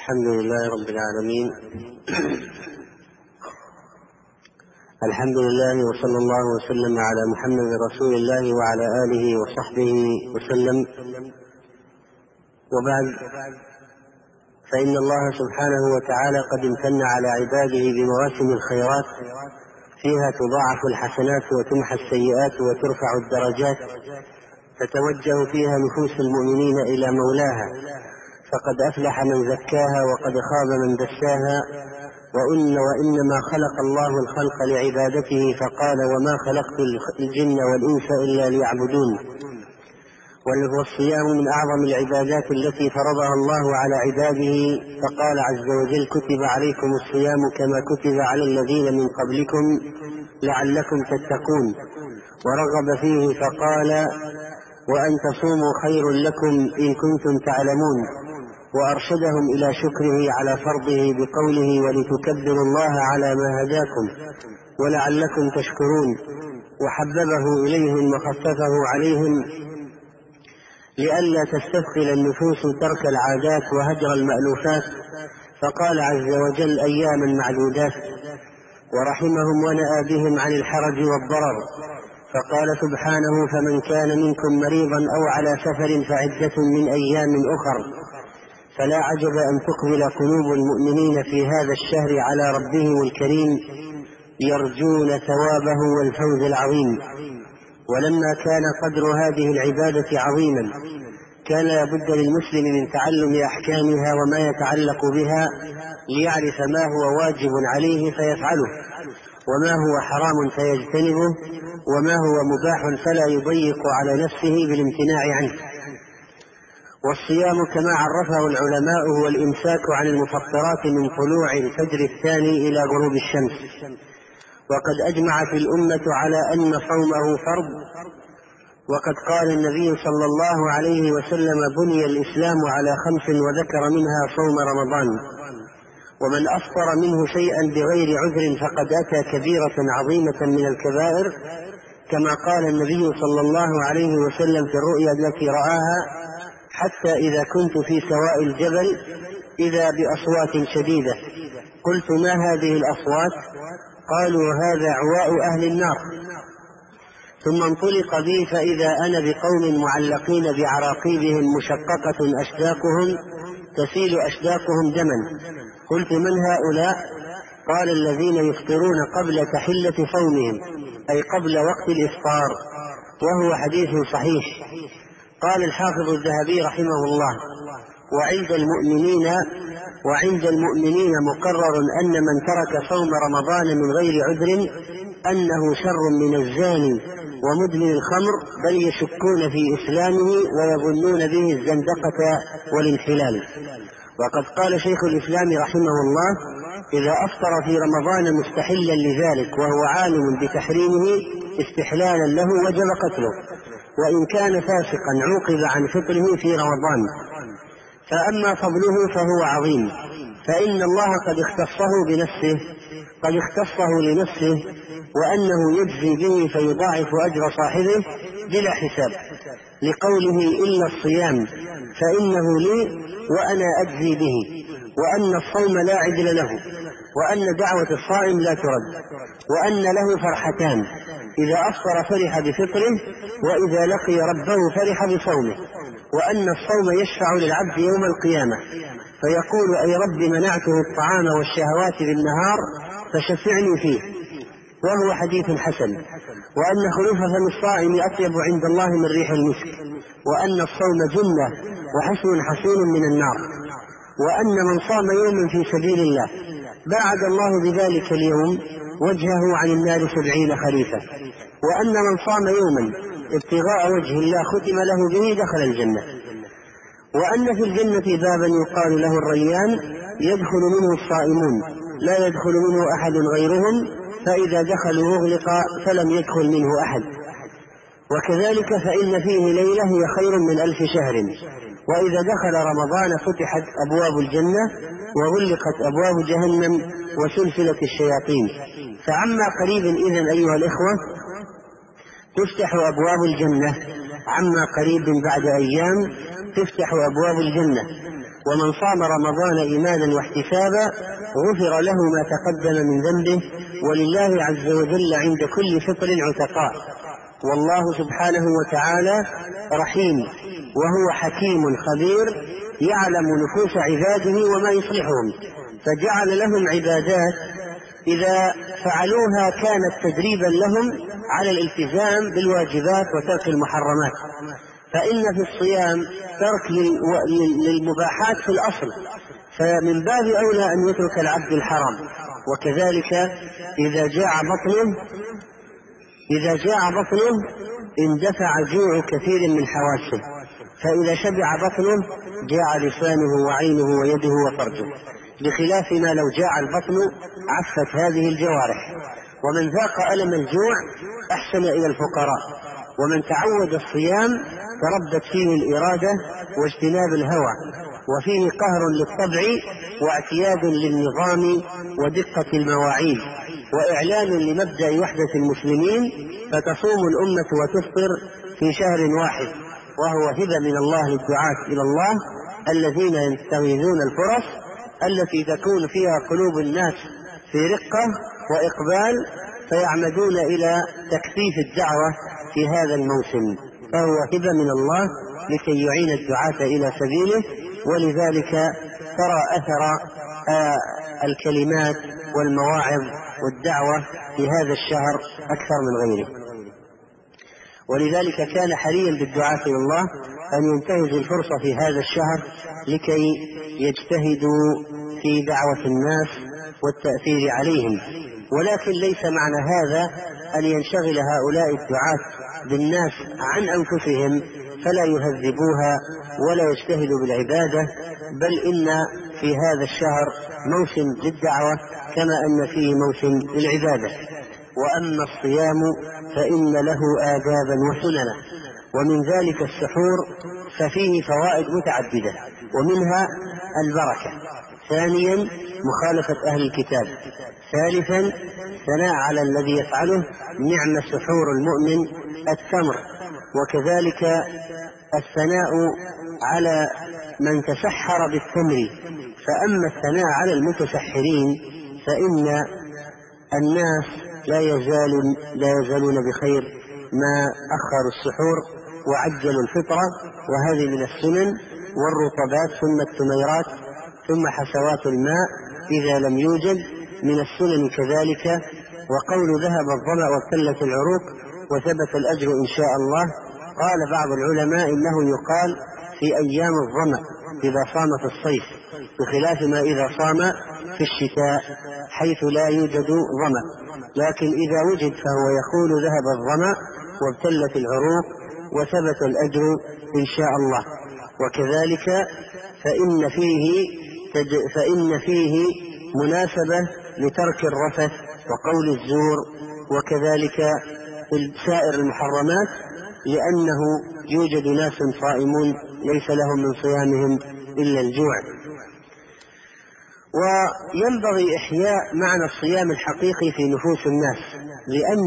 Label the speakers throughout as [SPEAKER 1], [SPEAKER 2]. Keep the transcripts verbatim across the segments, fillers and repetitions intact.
[SPEAKER 1] الحمد لله رب العالمين. الحمد لله وصلى الله وسلم على محمد رسول الله وعلى آله وصحبه وسلم، وبعد، فإن الله سبحانه وتعالى قد امتن على عباده بمواسم الخيرات فيها تضاعف الحسنات وتمحى السيئات وترفع الدرجات، تتوجه فيها نفوس المؤمنين إلى مولاها، فقد أفلح من زكاها وقد خاب من دساها. وإن وإنما خلق الله الخلق لعبادته، فقال: وما خلقت الجن والإنس إلا ليعبدون. والصيام من أعظم العبادات التي فرضها الله على عباده، فقال عز وجل: كتب عليكم الصيام كما كتب على الذين من قبلكم لعلكم تتقون. ورغب فيه فقال: وأن تصوموا خير لكم إن كنتم تعلمون. وأرشدهم إلى شكره على فرضه بقوله: ولتكبروا الله على ما هداكم ولعلكم تشكرون. وحببه إليهم وخففه عليهم لئلا تستثقل النفوس ترك العادات وهجر المألوفات، فقال عز وجل: أياما معدودات. ورحمهم ونأى بهم عن الحرج والضرر، فقال سبحانه: فمن كان منكم مريضا أو على سفر فعدة من أيام أخر. فلا عجب أن تقبل قلوب المؤمنين في هذا الشهر على ربهم الكريم، يرجون ثوابه والفوز العظيم. ولما كان قدر هذه العبادة عظيما، كان لابد للمسلم من تعلم أحكامها وما يتعلق بها، ليعرف ما هو واجب عليه فيفعله، وما هو حرام فيجتنبه، وما هو مباح فلا يضيق على نفسه بالامتناع عنه. والصيام كما عرفه العلماء هو الإمساك عن المفطرات من طلوع الفجر الثاني إلى غروب الشمس. وقد أجمعت الأمة على أن صومه فرض، وقد قال النبي صلى الله عليه وسلم: بني الإسلام على خمس، وذكر منها صوم رمضان. ومن أفطر منه شيئا بغير عذر فقد أتى كبيرة عظيمة من الكبائر، كما قال النبي صلى الله عليه وسلم في الرؤيا التي رآها: حتى إذا كنت في سواء الجبل إذا بأصوات شديدة، قلت: ما هذه الأصوات؟ قالوا: هذا عواء أهل النار. ثم انطلق بي فإذا أنا بقوم معلقين بعراقيبهم مشققة أشداقهم تسيل أشداقهم دما. قلت: من هؤلاء؟ قال: الذين يفطرون قبل تحلة صومهم، أي قبل وقت الإفطار، وهو حديث صحيح. قال الحافظ الذهبي رحمه الله: وعند المؤمنين وعند المؤمنين مقرر أن من ترك صوم رمضان من غير عذر أنه شر من الزاني ومدمن الخمر، بل يشكون في إسلامه ويظنون به الزندقة والانحلال. وقد قال شيخ الإسلام رحمه الله: إذا أفطر في رمضان مستحلا لذلك وهو عالم بتحريمه استحلالا له وجب قتله، وإن كان فاسقا عوقب عن فطره في رمضان. فأما فضله فهو عظيم، فإن الله قد اختصه بنفسه قد اختصه لنفسه وأنه يجزي به فيضاعف أجر صاحبه بلا حساب، لقوله: إلا الصيام فإنه لي وأنا أجزي به، وأن الصوم لا عدل له، وأن دعوة الصائم لا ترد، وأن له فرحتان: إذا أفطر فرح بفطره، وإذا لقي ربه فرح بصومه، وأن الصوم يشفع للعبد يوم القيامة فيقول: أي رب منعته الطعام والشهوات بالنهار فشفعني فيه، وهو حديث حسن. وأن خلوف فم الصائم أطيب عند الله من ريح المسك، وأن الصوم جنة وحسن حصين من النار، وأن من صام يوما في سبيل الله باعد الله بذلك اليوم وجهه عن النار سبعين خريفا، وأن من صام يوما ابتغاء وجه الله ختم له به دخل الجنة، وأن في الجنة بابا يقال له الريان يدخل منه الصائمون لا يدخل منه أحد غيرهم، فإذا دخلوا أغلق فلم يدخل منه أحد. وكذلك فإن فيه ليلة هي خير من ألف شهر، وإذا دخل رمضان فتحت أبواب الجنة وغلقت أبواب جهنم وسلسلة الشياطين. فعما قريب إذن أيها الإخوة تفتح أبواب الجنة، عما قريب بعد أيام تفتح أبواب الجنة، ومن صام رمضان إيمانا واحتسابا غفر له ما تقدم من ذنبه، ولله عز وجل عند كل فطر عتقاء. والله سبحانه وتعالى رحيم وهو حكيم خبير، يعلم نفوس عباده وما يصلحهم، فجعل لهم عبادات إذا فعلوها كانت تدريبا لهم على الالتزام بالواجبات وترك المحرمات. فإن في الصيام ترك للمباحات في الأصل، فمن باب أولى أن يترك العبد الحرام. وكذلك إذا جاع بطنه إذا جاع بطنه اندفع جوع كثير من حواسه، فإذا شبع بطنه جاع لسانه وعينه ويده وفرجه، بخلاف ما لو جاع البطن عفت هذه الجوارح. ومن ذاق ألم الجوع أحسن إلى الفقراء، ومن تعود الصيام تربت فيه الإرادة واجتناب الهوى، وفيه قهر للطبع واعتياد للنظام ودقة المواعيد، وإعلان لمبدأ وحدة المسلمين، فتصوم الأمة وتفطر في شهر واحد، وهو هبة من الله للدعاة إلى الله الذين ينتهزون الفرص التي تكون فيها قلوب الناس في رقة وإقبال، فيعمدون إلى تكثيف الدعوة في هذا الموسم، فهو هبة من الله لكي يعين الدعاة إلى سبيله. ولذلك ترى أثر آه الكلمات والمواعظ والدعوة في هذا الشهر أكثر من غيره. ولذلك كان حريا بالدعاة إلى الله أن ينتهزوا الفرصة في هذا الشهر لكي يجتهدوا في دعوة الناس والتأثير عليهم. ولكن ليس معنى هذا أن ينشغل هؤلاء الدعاة بالناس عن أنفسهم فلا يهذبوها ولا يجتهدوا بالعبادة، بل إن في هذا الشهر موسم للدعوة كما أن فيه موسم للعبادة. وأما الصيام فإن له آدابا وسننا، ومن ذلك السحور ففيه فوائد متعددة، ومنها البركة. ثانيا مخالفة أهل الكتاب. ثالثا ثناء على الذي يفعله، نعم سحور المؤمن التمر. وكذلك الثناء على من تسحر بالتمر. فأما الثناء على المتسحرين فإن الناس لا يزالون, لا يزالون بخير ما أخروا السحور وعجلوا الفطرة، وهذه من السنن، والرطبات ثم التميرات ثم حسوات الماء إذا لم يوجد من السنن كذلك. وقول ذهب الظمأ وابتلت العروق وثبت الأجر إن شاء الله. قال بعض العلماء إنه يقال في أيام الظمأ إذا صام في الصيف، بخلاف ما إذا صام في الشتاء حيث لا يوجد ظمأ، لكن إذا وجد فهو يقول ذهب الظمأ وابتلت العروق وثبت الأجر إن شاء الله. وكذلك فإن فيه, فإن فيه مناسبة لترك الرفث وقول الزور، وكذلك سائر المحرمات، لأنه يوجد ناس صائمون ليس لهم من صيامهم إلا الجوع. وينبغي إحياء معنى الصيام الحقيقي في نفوس الناس، لأن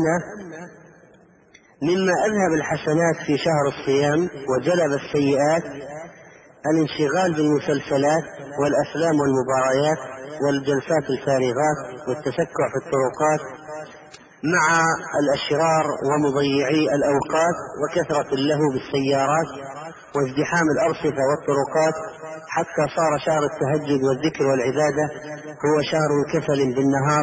[SPEAKER 1] مما أذهب الحسنات في شهر الصيام وجلب السيئات الانشغال بالمسلسلات والأفلام والمباريات والجلسات الفارغات والتسكع في الطرقات مع الأشرار ومضيعي الأوقات وكثرة اللهو بالسيارات وازدحام الأرصفة والطرقات، حتى صار شهر التهجد والذكر والعبادة هو شهر كسل بالنهار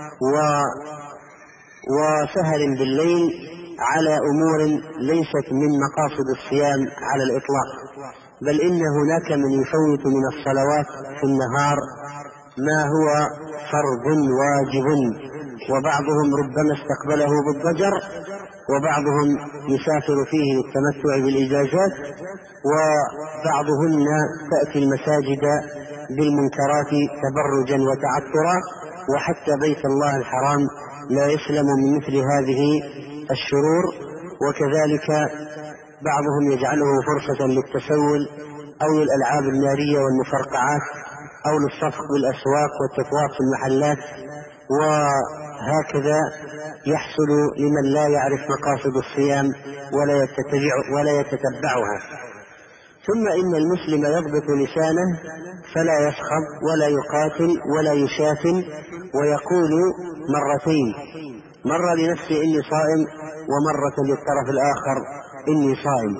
[SPEAKER 1] وسهر بالليل على أمور ليست من مقاصد الصيام على الإطلاق، بل إن هناك من يفوت من الصلوات في النهار ما هو فرض واجب، وبعضهم ربما استقبله بالضجر، وبعضهم يسافر فيه للتمتع بالإجازات، وبعضهن تأتي المساجد بالمنكرات تبرجا وتعطرا، وحتى بيت الله الحرام لا يسلم من مثل هذه الشرور. وكذلك بعضهم يجعله فرصة للتسول أو للألعاب النارية والمفرقعات أو للصفق بالأسواق والتطواف في المحلات، وهكذا يحصل لمن لا يعرف مقاصد الصيام ولا يتتبع ولا يتتبعها. ثم إن المسلم يضبط لسانه فلا يسخب ولا يقاتل ولا يشاتم، ويقول مرتين، مرة لنفسه إني صائم، ومرة للطرف الآخر إني صائم.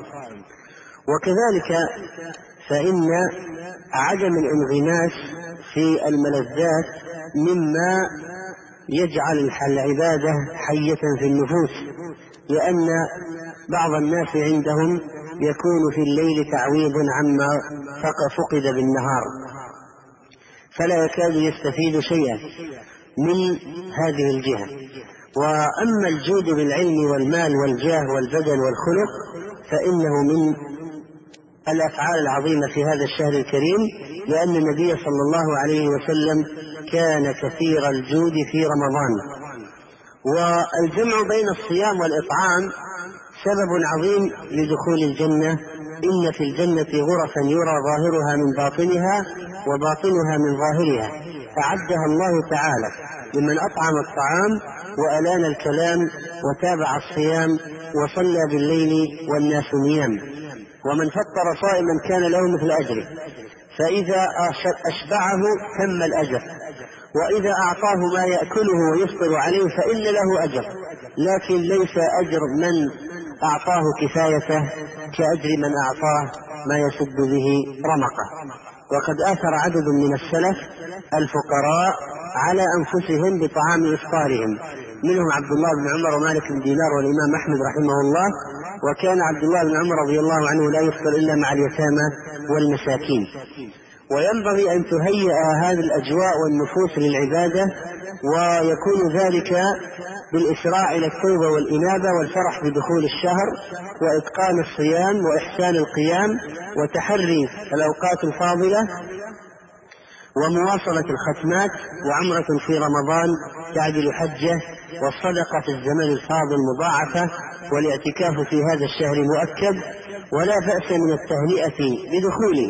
[SPEAKER 1] وكذلك فإن عدم الانغماس في الملذات مما يجعل العبادة حية في النفوس، لأن بعض الناس عندهم يكون في الليل تعويض عما فقد بالنهار، فلا يكاد يستفيد شيئا من هذه الجهة. وأما الجود بالعلم والمال والجاه والبدن والخلق فإنه من الأفعال العظيمة في هذا الشهر الكريم، لأن النبي صلى الله عليه وسلم كان كثير الجود في رمضان. والجمع بين الصيام والإطعام سبب عظيم لدخول الجنة. إن في الجنة غرفا يرى ظاهرها من باطنها وباطنها من ظاهرها، أعدها الله تعالى لمن أطعم الطعام وألان الكلام وتابع الصيام وصلى بالليل والناس نيام. ومن فطر صائما كان له مثل أجره، فإذا أشبعه تم الأجر، وإذا أعطاه ما يأكله ويفطر عليه فإن له أجر، لكن ليس أجر من أعطاه كفايته كأجر من أعطاه ما يسد به رمقه. وقد آثر عدد من السلف الفقراء على أنفسهم بطعام إفطارهم، منهم عبد الله بن عمر ومالك بن دينار والإمام أحمد رحمه الله. وكان عبد الله بن عمر رضي الله عنه لا يفطر إلا مع اليتامى والمساكين. وينبغي أن تهيئ هذه الأجواء والنفوس للعبادة، ويكون ذلك بالإسراع إلى التوبة والإنابة والفرح بدخول الشهر وإتقان الصيام وإحسان القيام وتحري الأوقات الفاضلة ومواصلة الختمات، وعمرة في رمضان تعدل حجة، والصدقة في الزمن الفاضل مضاعفة، والاعتكاف في هذا الشهر مؤكد، ولا بأس من التهنئة بدخوله.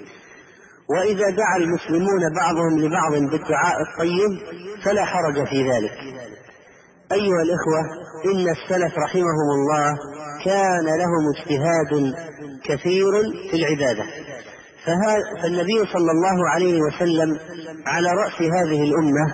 [SPEAKER 1] وإذا دعا المسلمون بعضهم لبعض بالدعاء الطيب فلا حرج في ذلك. أيها الإخوة، إن السلف رحمهم الله كان لهم اجتهاد كثير في العبادة، فالنبي صلى الله عليه وسلم على رأس هذه الأمة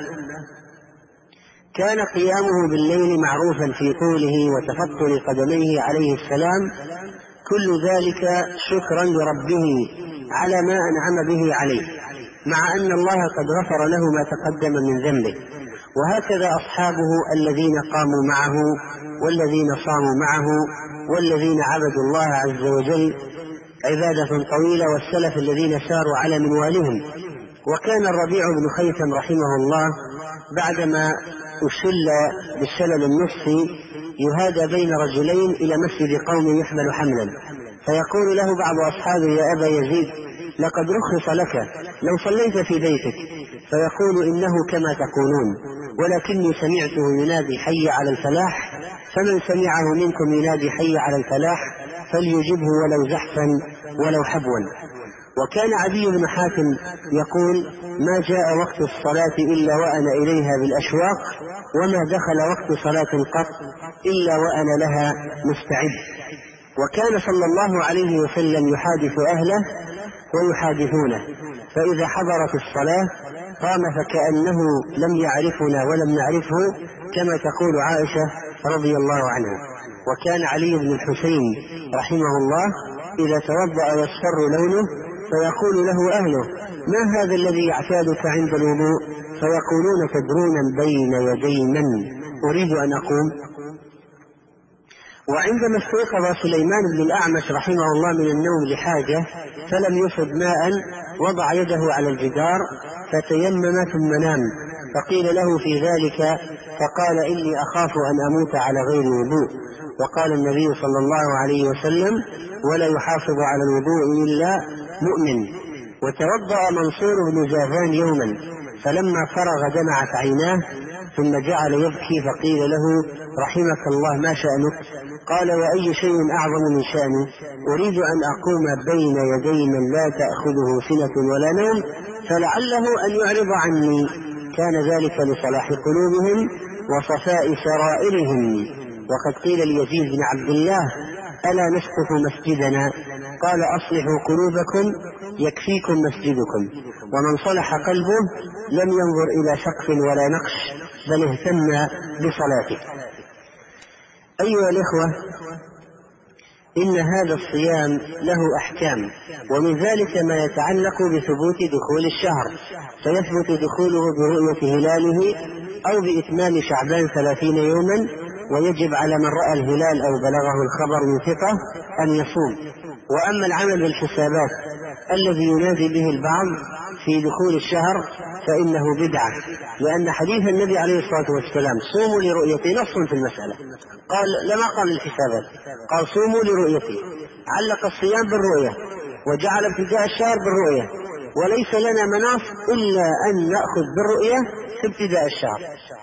[SPEAKER 1] كان قيامه بالليل معروفا في طوله وتفطر قدميه عليه السلام، كل ذلك شكرا لربه على ما أنعم به عليه، مع أن الله قد غفر له ما تقدم من ذنبه. وهكذا أصحابه الذين قاموا معه والذين صاموا معه والذين عبدوا الله عز وجل عبادة طويلة، والسلف الذين ساروا على منوالهم. وكان الربيع بن خيثم رحمه الله بعدما أشل بالشلل النصفي يهادى بين رجلين إلى مسجد قوم يحمل حملا، فيقول له بعض أصحابه: يا أبا يزيد، لقد رخص لك لو صليت في بيتك. فيقول: إنه كما تقولون، ولكني سمعته ينادي حي على الفلاح، فمن سمعه منكم ينادي حي على الفلاح فليجبه ولو زحفا ولو حبوا. وكان عدي بن حاتم يقول: ما جاء وقت الصلاة إلا وأنا إليها بالأشواق، وما دخل وقت صلاة قط إلا وأنا لها مستعد. وكان صلى الله عليه وسلم يحادث أهله ويحادثونه، فإذا حضرت الصلاة قام فكأنه لم يعرفنا ولم نعرفه، كما تقول عائشة رضي الله عنها. وكان علي بن الحسين رحمه الله إذا توضأ يصفر لونه فيقول له أهله: ما هذا الذي يعتادك عند الوضوء؟ فيقولون: تدرون بين يدي من أريد أن أقوم. وعندما استيقظ سليمان بن الأعمش رحمه الله من النوم لحاجة فلم يصب ماء، وضع يده على الجدار فتيمم ثم نام، فقيل له في ذلك فقال: إني أخاف أن أموت على غير وضوء. وقال النبي صلى الله عليه وسلم: ولا يحافظ على الوضوء إلا مؤمن. وتوضأ منصور بن جاذان يوما، فلما فرغ دمعت عيناه، ثم جعل يبكي، فقيل له: رحمك الله، ما شأنك؟ قال: وأي شيء أعظم من شأني؟ أريد أن أقوم بين يدي من لا تأخذه سنة ولا نوم فلعله أن يعرض عني. كان ذلك لصلاح قلوبهم وصفاء سرائرهم. وقد قيل ليزيد بن عبد الله: ألا نسقف مسجدنا؟ قال أصلحوا قلوبكم يكفيكم مسجدكم. ومن صلح قلبه لم ينظر إلى سقف ولا نقش بل اهتم بصلاته. أيها الإخوة، إن هذا الصيام له أحكام، ومن ذلك ما يتعلق بثبوت دخول الشهر، فيثبت دخوله برؤية هلاله أو بإتمام شعبان ثلاثين يوما، ويجب على من رأى الهلال أو بلغه الخبر من ثقة أن يصوم. وأما العمل بالحسابات الذي ينادي به البعض في دخول الشهر فإنه بدعة، لأن حديث النبي عليه الصلاة والسلام صوموا لرؤيتي نص في المسألة، قال لما قال الحسابات، قال صوموا لرؤيتي، علق الصيام بالرؤية وجعل ابتداء الشهر بالرؤية، وليس لنا مناص إلا أن نأخذ بالرؤية في ابتداء الشهر.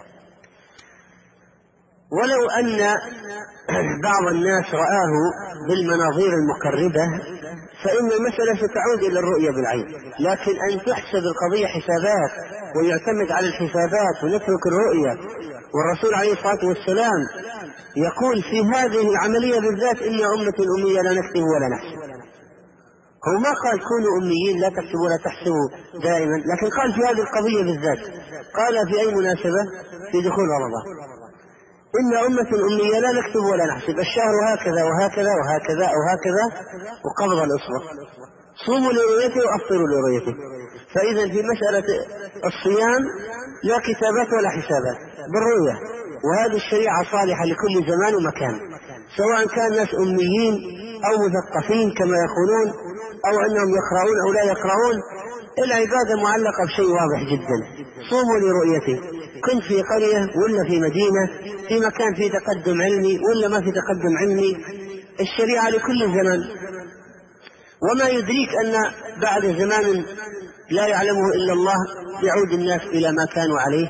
[SPEAKER 1] ولو أن بعض الناس رآه بالمناظير المقربة فإن المسألة ستعود إلى الرؤية بالعين، لكن أن تحسب القضية حسابات ويعتمد على الحسابات ونترك الرؤية، والرسول عليه الصلاة والسلام يقول في هذه العملية بالذات إن أمة الأمية لا نكتب ولا نحسب. هو ما قال كونوا أميين لا تكتبوا ولا تحسبوا دائما، لكن قال في هذه القضية بالذات، قال في أي مناسبة؟ في دخول رمضان، إن أمة الأمية لا نكتب ولا نحسب، الشهر هكذا وهكذا وهكذا أو هكذا وقبض الأصبع، صوموا لرؤيته وأفطروا لرؤيته. فإذا في مسألة الصيام لا كتابات ولا حسابات، بالرؤية. وهذه الشريعة صالحة لكل زمان ومكان، سواء كان ناس أميين أو مثقفين كما يقولون، أو أنهم يقرؤون أو لا يقرؤون، العبادة معلقة بشيء واضح جدا، صوموا لرؤيته. كنت في قرية ولا في مدينة، في مكان في تقدم علمي ولا ما في تقدم علمي، الشريعة لكل زمان. وما يدريك أن بعد زمان لا يعلمه إلا الله يعود الناس إلى ما كانوا عليه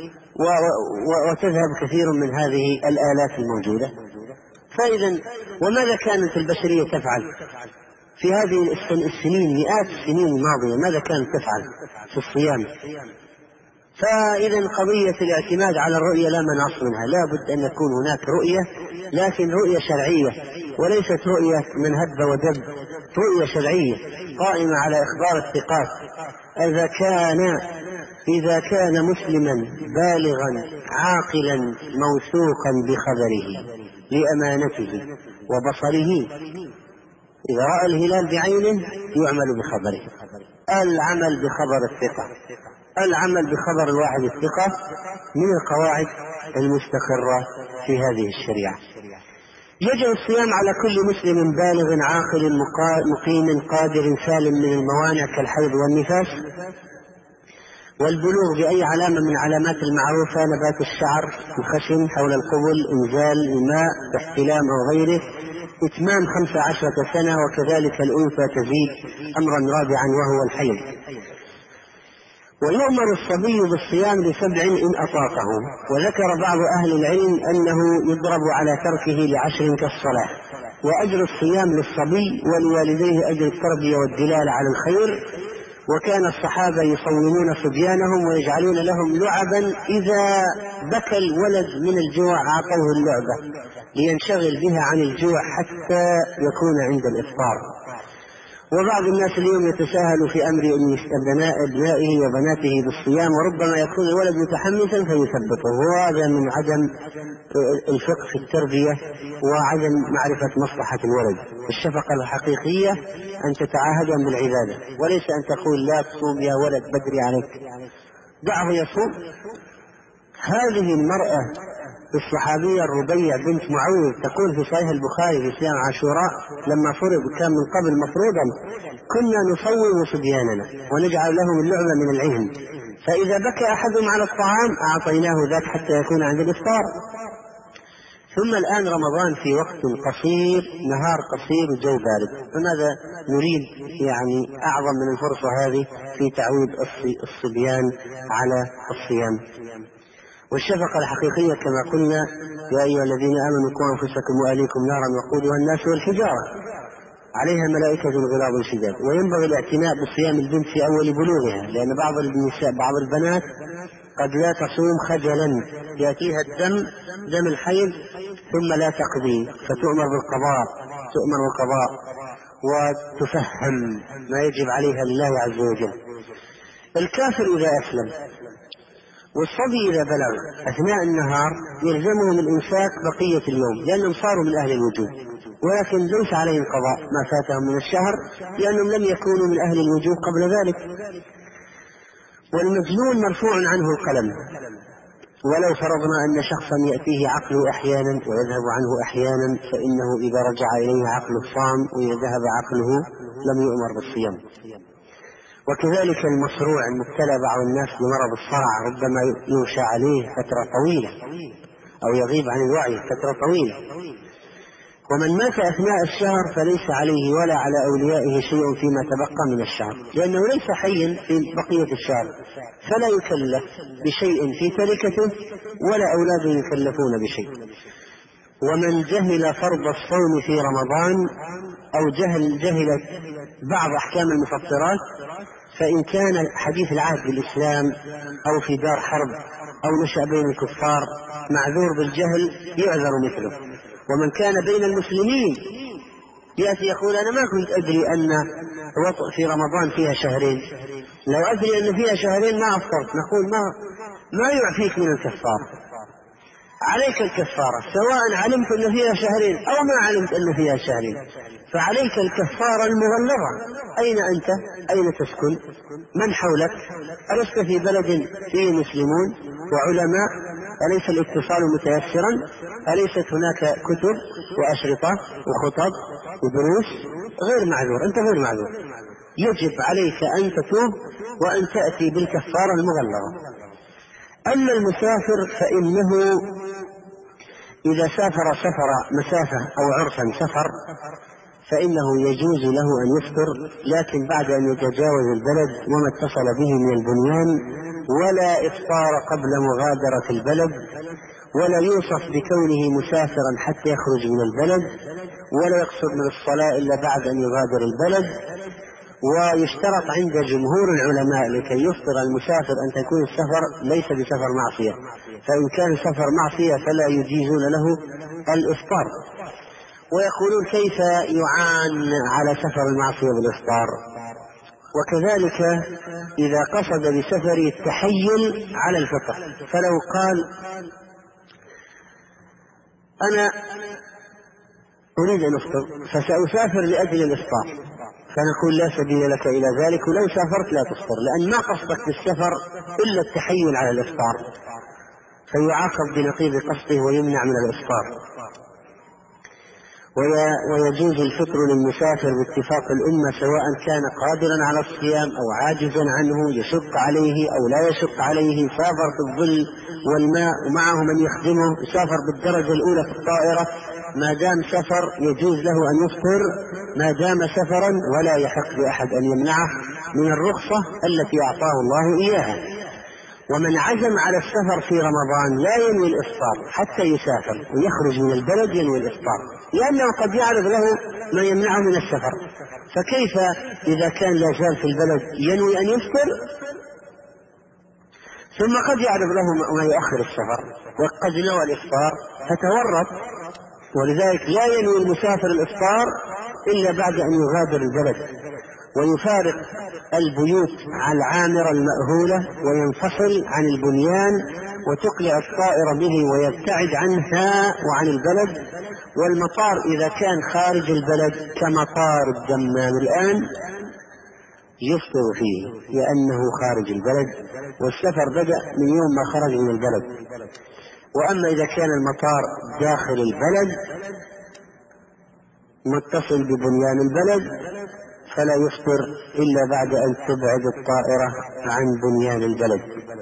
[SPEAKER 1] وتذهب كثير من هذه الآلات الموجودة. فإذا وماذا كانت البشرية تفعل في هذه السنين، مئات السنين الماضية، ماذا كانت تفعل في الصيام؟ فإذا قضية الاعتماد على الرؤية لا مناص منها، لا بد أن يكون هناك رؤية، لكن رؤية شرعية وليست رؤية من هب ودب، رؤية شرعية قائمة على إخبار الثقات. إذا كان إذا كان مسلما بالغا عاقلا موثوقا بخبره لأمانته وبصره، إذا رأى الهلال بعينه يعمل بخبره. العمل بخبر الثقة، العمل بخبر الواحد الثقة من القواعد المستقرة في هذه الشريعة. يجب الصيام على كل مسلم بالغ عاقل مقيم قادر سالم من الموانع كالحيض والنفاس والبلوغ بأي علامة من علامات المعروفة، نبات الشعر، الخشن حول القبل، إنزال الماء باحتلام أو غيره، إتمام خمس عشرة سنة، وكذلك الأنثى تزيد أمرا رابعا وهو الحيض. ويؤمر الصبي بالصيام لسبع إن أطاقه. وذكر بعض أهل العلم أنه يضرب على تركه لعشر كالصلاة. وأجر الصيام للصبي ولوالديه أجر التربية والدلالة على الخير. وكان الصحابة يصومون صبيانهم ويجعلون لهم لعبا، إذا بكى الولد من الجوع أعطوه اللعبة لينشغل بها عن الجوع حتى يكون عند الإفطار. وبعض الناس اليوم يتساهل في أمر أبنائه وبناته بالصيام، وربما يكون الولد متحمسا فيثبطه، وهذا من عدم الفقه في التربية وعدم معرفة مصلحة الولد. الشفقة الحقيقية أن تتعاهدهم بالعبادة، وليس أن تقول لا تصوم يا ولد بدري عليك، دعه يصوم. هذه المرأة الصحابية الربيع بنت معوذ تقول في صحيح البخاري في صيام عاشوراء لما فرض كان من قبل مفروضا: كنا نصوم صبياننا ونجعل لهم اللعبة من العهن، فإذا بكى أحدهم على الطعام أعطيناه ذاك حتى يكون عند الإفطار. ثم الآن رمضان في وقت قصير، نهار قصير وجو بارد، فماذا نريد يعني أعظم من الفرصة هذه في تعويد الصبيان على الصيام. والشفقة الحقيقية كما قلنا: يا أيها الذين آمنوا قوا أنفسكم وأهليكم نارا وقودها الناس والحجارة عليها ملائكة غلاظ شداد. وينبغي الاعتناء بصيام البنت في أول بلوغها، لأن بعض النساء بعض البنات قد لا تصوم خجلا، يأتيها الدم دم الحيض ثم لا تقضي فتؤمر بالقضاء، تؤمر القضاء وتفهم ما يجب عليها لله عز وجل. الكافر إذا أسلم والصبي إذا بلغ أثناء النهار يلزمهم الإمساك بقية اليوم لأنهم صاروا من أهل الوجوب، ولكن ليس عليهم قضاء ما فاتهم من الشهر لأنهم لم يكونوا من أهل الوجوب قبل ذلك. والمجنون مرفوع عنه القلم، ولو فرضنا أن شخصا يأتيه عقله أحيانا ويذهب عنه أحيانا فإنه إذا رجع إليه عقله صام، وإذا ذهب عقله لم يؤمر بالصيام. وكذلك المصروع المبتلى بعض الناس بمرض الصرع ربما يوشى عليه فترة طويلة أو يغيب عن الوعي فترة طويلة. ومن مات أثناء الشهر فليس عليه ولا على أوليائه شيء فيما تبقى من الشهر، لأنه ليس حيا في بقية الشهر، فلا يكلف بشيء في تركته ولا أولاده يكلفون بشيء. ومن جهل فرض الصوم في رمضان أو جهل جهلت بعض أحكام المفطرات، فإن كان حديث العهد بالإسلام أو في دار حرب أو نشأ بين الكفار معذور بالجهل يعذر مثله. ومن كان بين المسلمين يأتي يقول أنا ما كنت أدري أن وطء في رمضان فيها شهرين، لو أدري أن فيها شهرين ما أفطرت، نقول ما, ما يعفيك من الكفارة، عليك الكفارة سواء علمت أن فيها شهرين أو ما علمت أن فيها شهرين، فعليك الكفارة المغلظة. أين أنت؟ أين تسكن؟ من حولك؟ ألست في بلد فيه مسلمون وعلماء؟ أليس الاتصال متيسرا؟ أليست هناك كتب وأشرطة وخطب ودروس؟ غير معذور، أنت غير معذور، يجب عليك أن تتوب وأن تأتي بالكفارة المغلظة. أما المسافر فإنه إذا سافر سفر مسافة أو عرفا سفر فإنه يجوز له أن يفطر، لكن بعد أن يتجاوز البلد وما اتصل به من البنيان، ولا إفطار قبل مغادرة البلد، ولا يوصف بكونه مسافرا حتى يخرج من البلد، ولا يقصد من الصلاة إلا بعد أن يغادر البلد. ويشترط عند جمهور العلماء لكي يفطر المسافر أن تكون السفر ليس بسفر معصية، فإن كان سفر معصية فلا يجيزون له الإفطار. ويقولون كيف يعان على سفر المعصية بالإفطار؟ وكذلك إذا قصد بسفر التحيل على الفطر، فلو قال أنا أريد أن أفطر فسأسافر لأجل الإفطار، فنقول لا سبيل لك إلى ذلك، ولو سافرت لا تفطر، لأن ما قصدك بالسفر إلا التحيل على الإفطار، فيعاقب بنقيض قصده ويمنع من الإفطار. ويجوز الفطر للمسافر باتفاق الأمة سواء كان قادرا على الصيام أو عاجزا عنه، يشق عليه أو لا يشق عليه، سافر في الظل والماء ومعه من يخدمه، سافر بالدرجة الأولى في الطائرة، ما دام سفر يجوز له أن يفطر ما دام سفرا، ولا يحق لأحد أن يمنعه من الرخصة التي أعطاه الله إياها. ومن عزم على السفر في رمضان لا ينوي الإفطار حتى يسافر ويخرج من البلد ينوي الإفطار، لأنه قد يعرض له ما يمنعه من السفر، فكيف إذا كان لا زال في البلد ينوي أن يفطر؟ ثم قد يعرض له ما يؤخر السفر وقد نوى الإفطار فتورط. ولذلك لا ينوي المسافر الإفطار إلا بعد أن يغادر البلد ويفارق البيوت العامرة المأهولة وينفصل عن البنيان وتقلع الطائرة به ويبتعد عنها وعن البلد. والمطار إذا كان خارج البلد كمطار الدمام الآن يفطر فيه لأنه خارج البلد، والسفر بدأ من يوم ما خرج من البلد. وأما إذا كان المطار داخل البلد متصل ببنيان البلد فلا يفطر إلا بعد أن تبعد الطائرة عن بنيان البلد.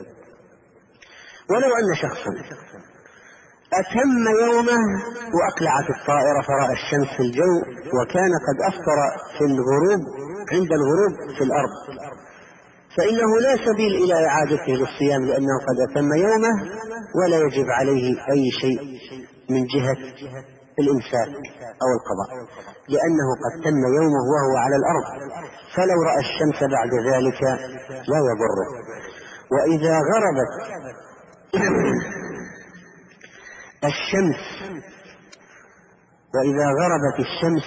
[SPEAKER 1] ولو أن شخصا أتم يومه وأقلعت الطائرة فرأى الشمس في الجو وكان قد أفطر في الغروب عند الغروب في الأرض، فإنه لا سبيل إلى إعادته للصيام لأنه قد أتم يومه، ولا يجب عليه أي شيء من جهة الإمساك أو القضاء، لأنه قد تم يومه وهو على الأرض، فلو رأى الشمس بعد ذلك لا يضره. وإذا غربت الشمس وإذا غربت الشمس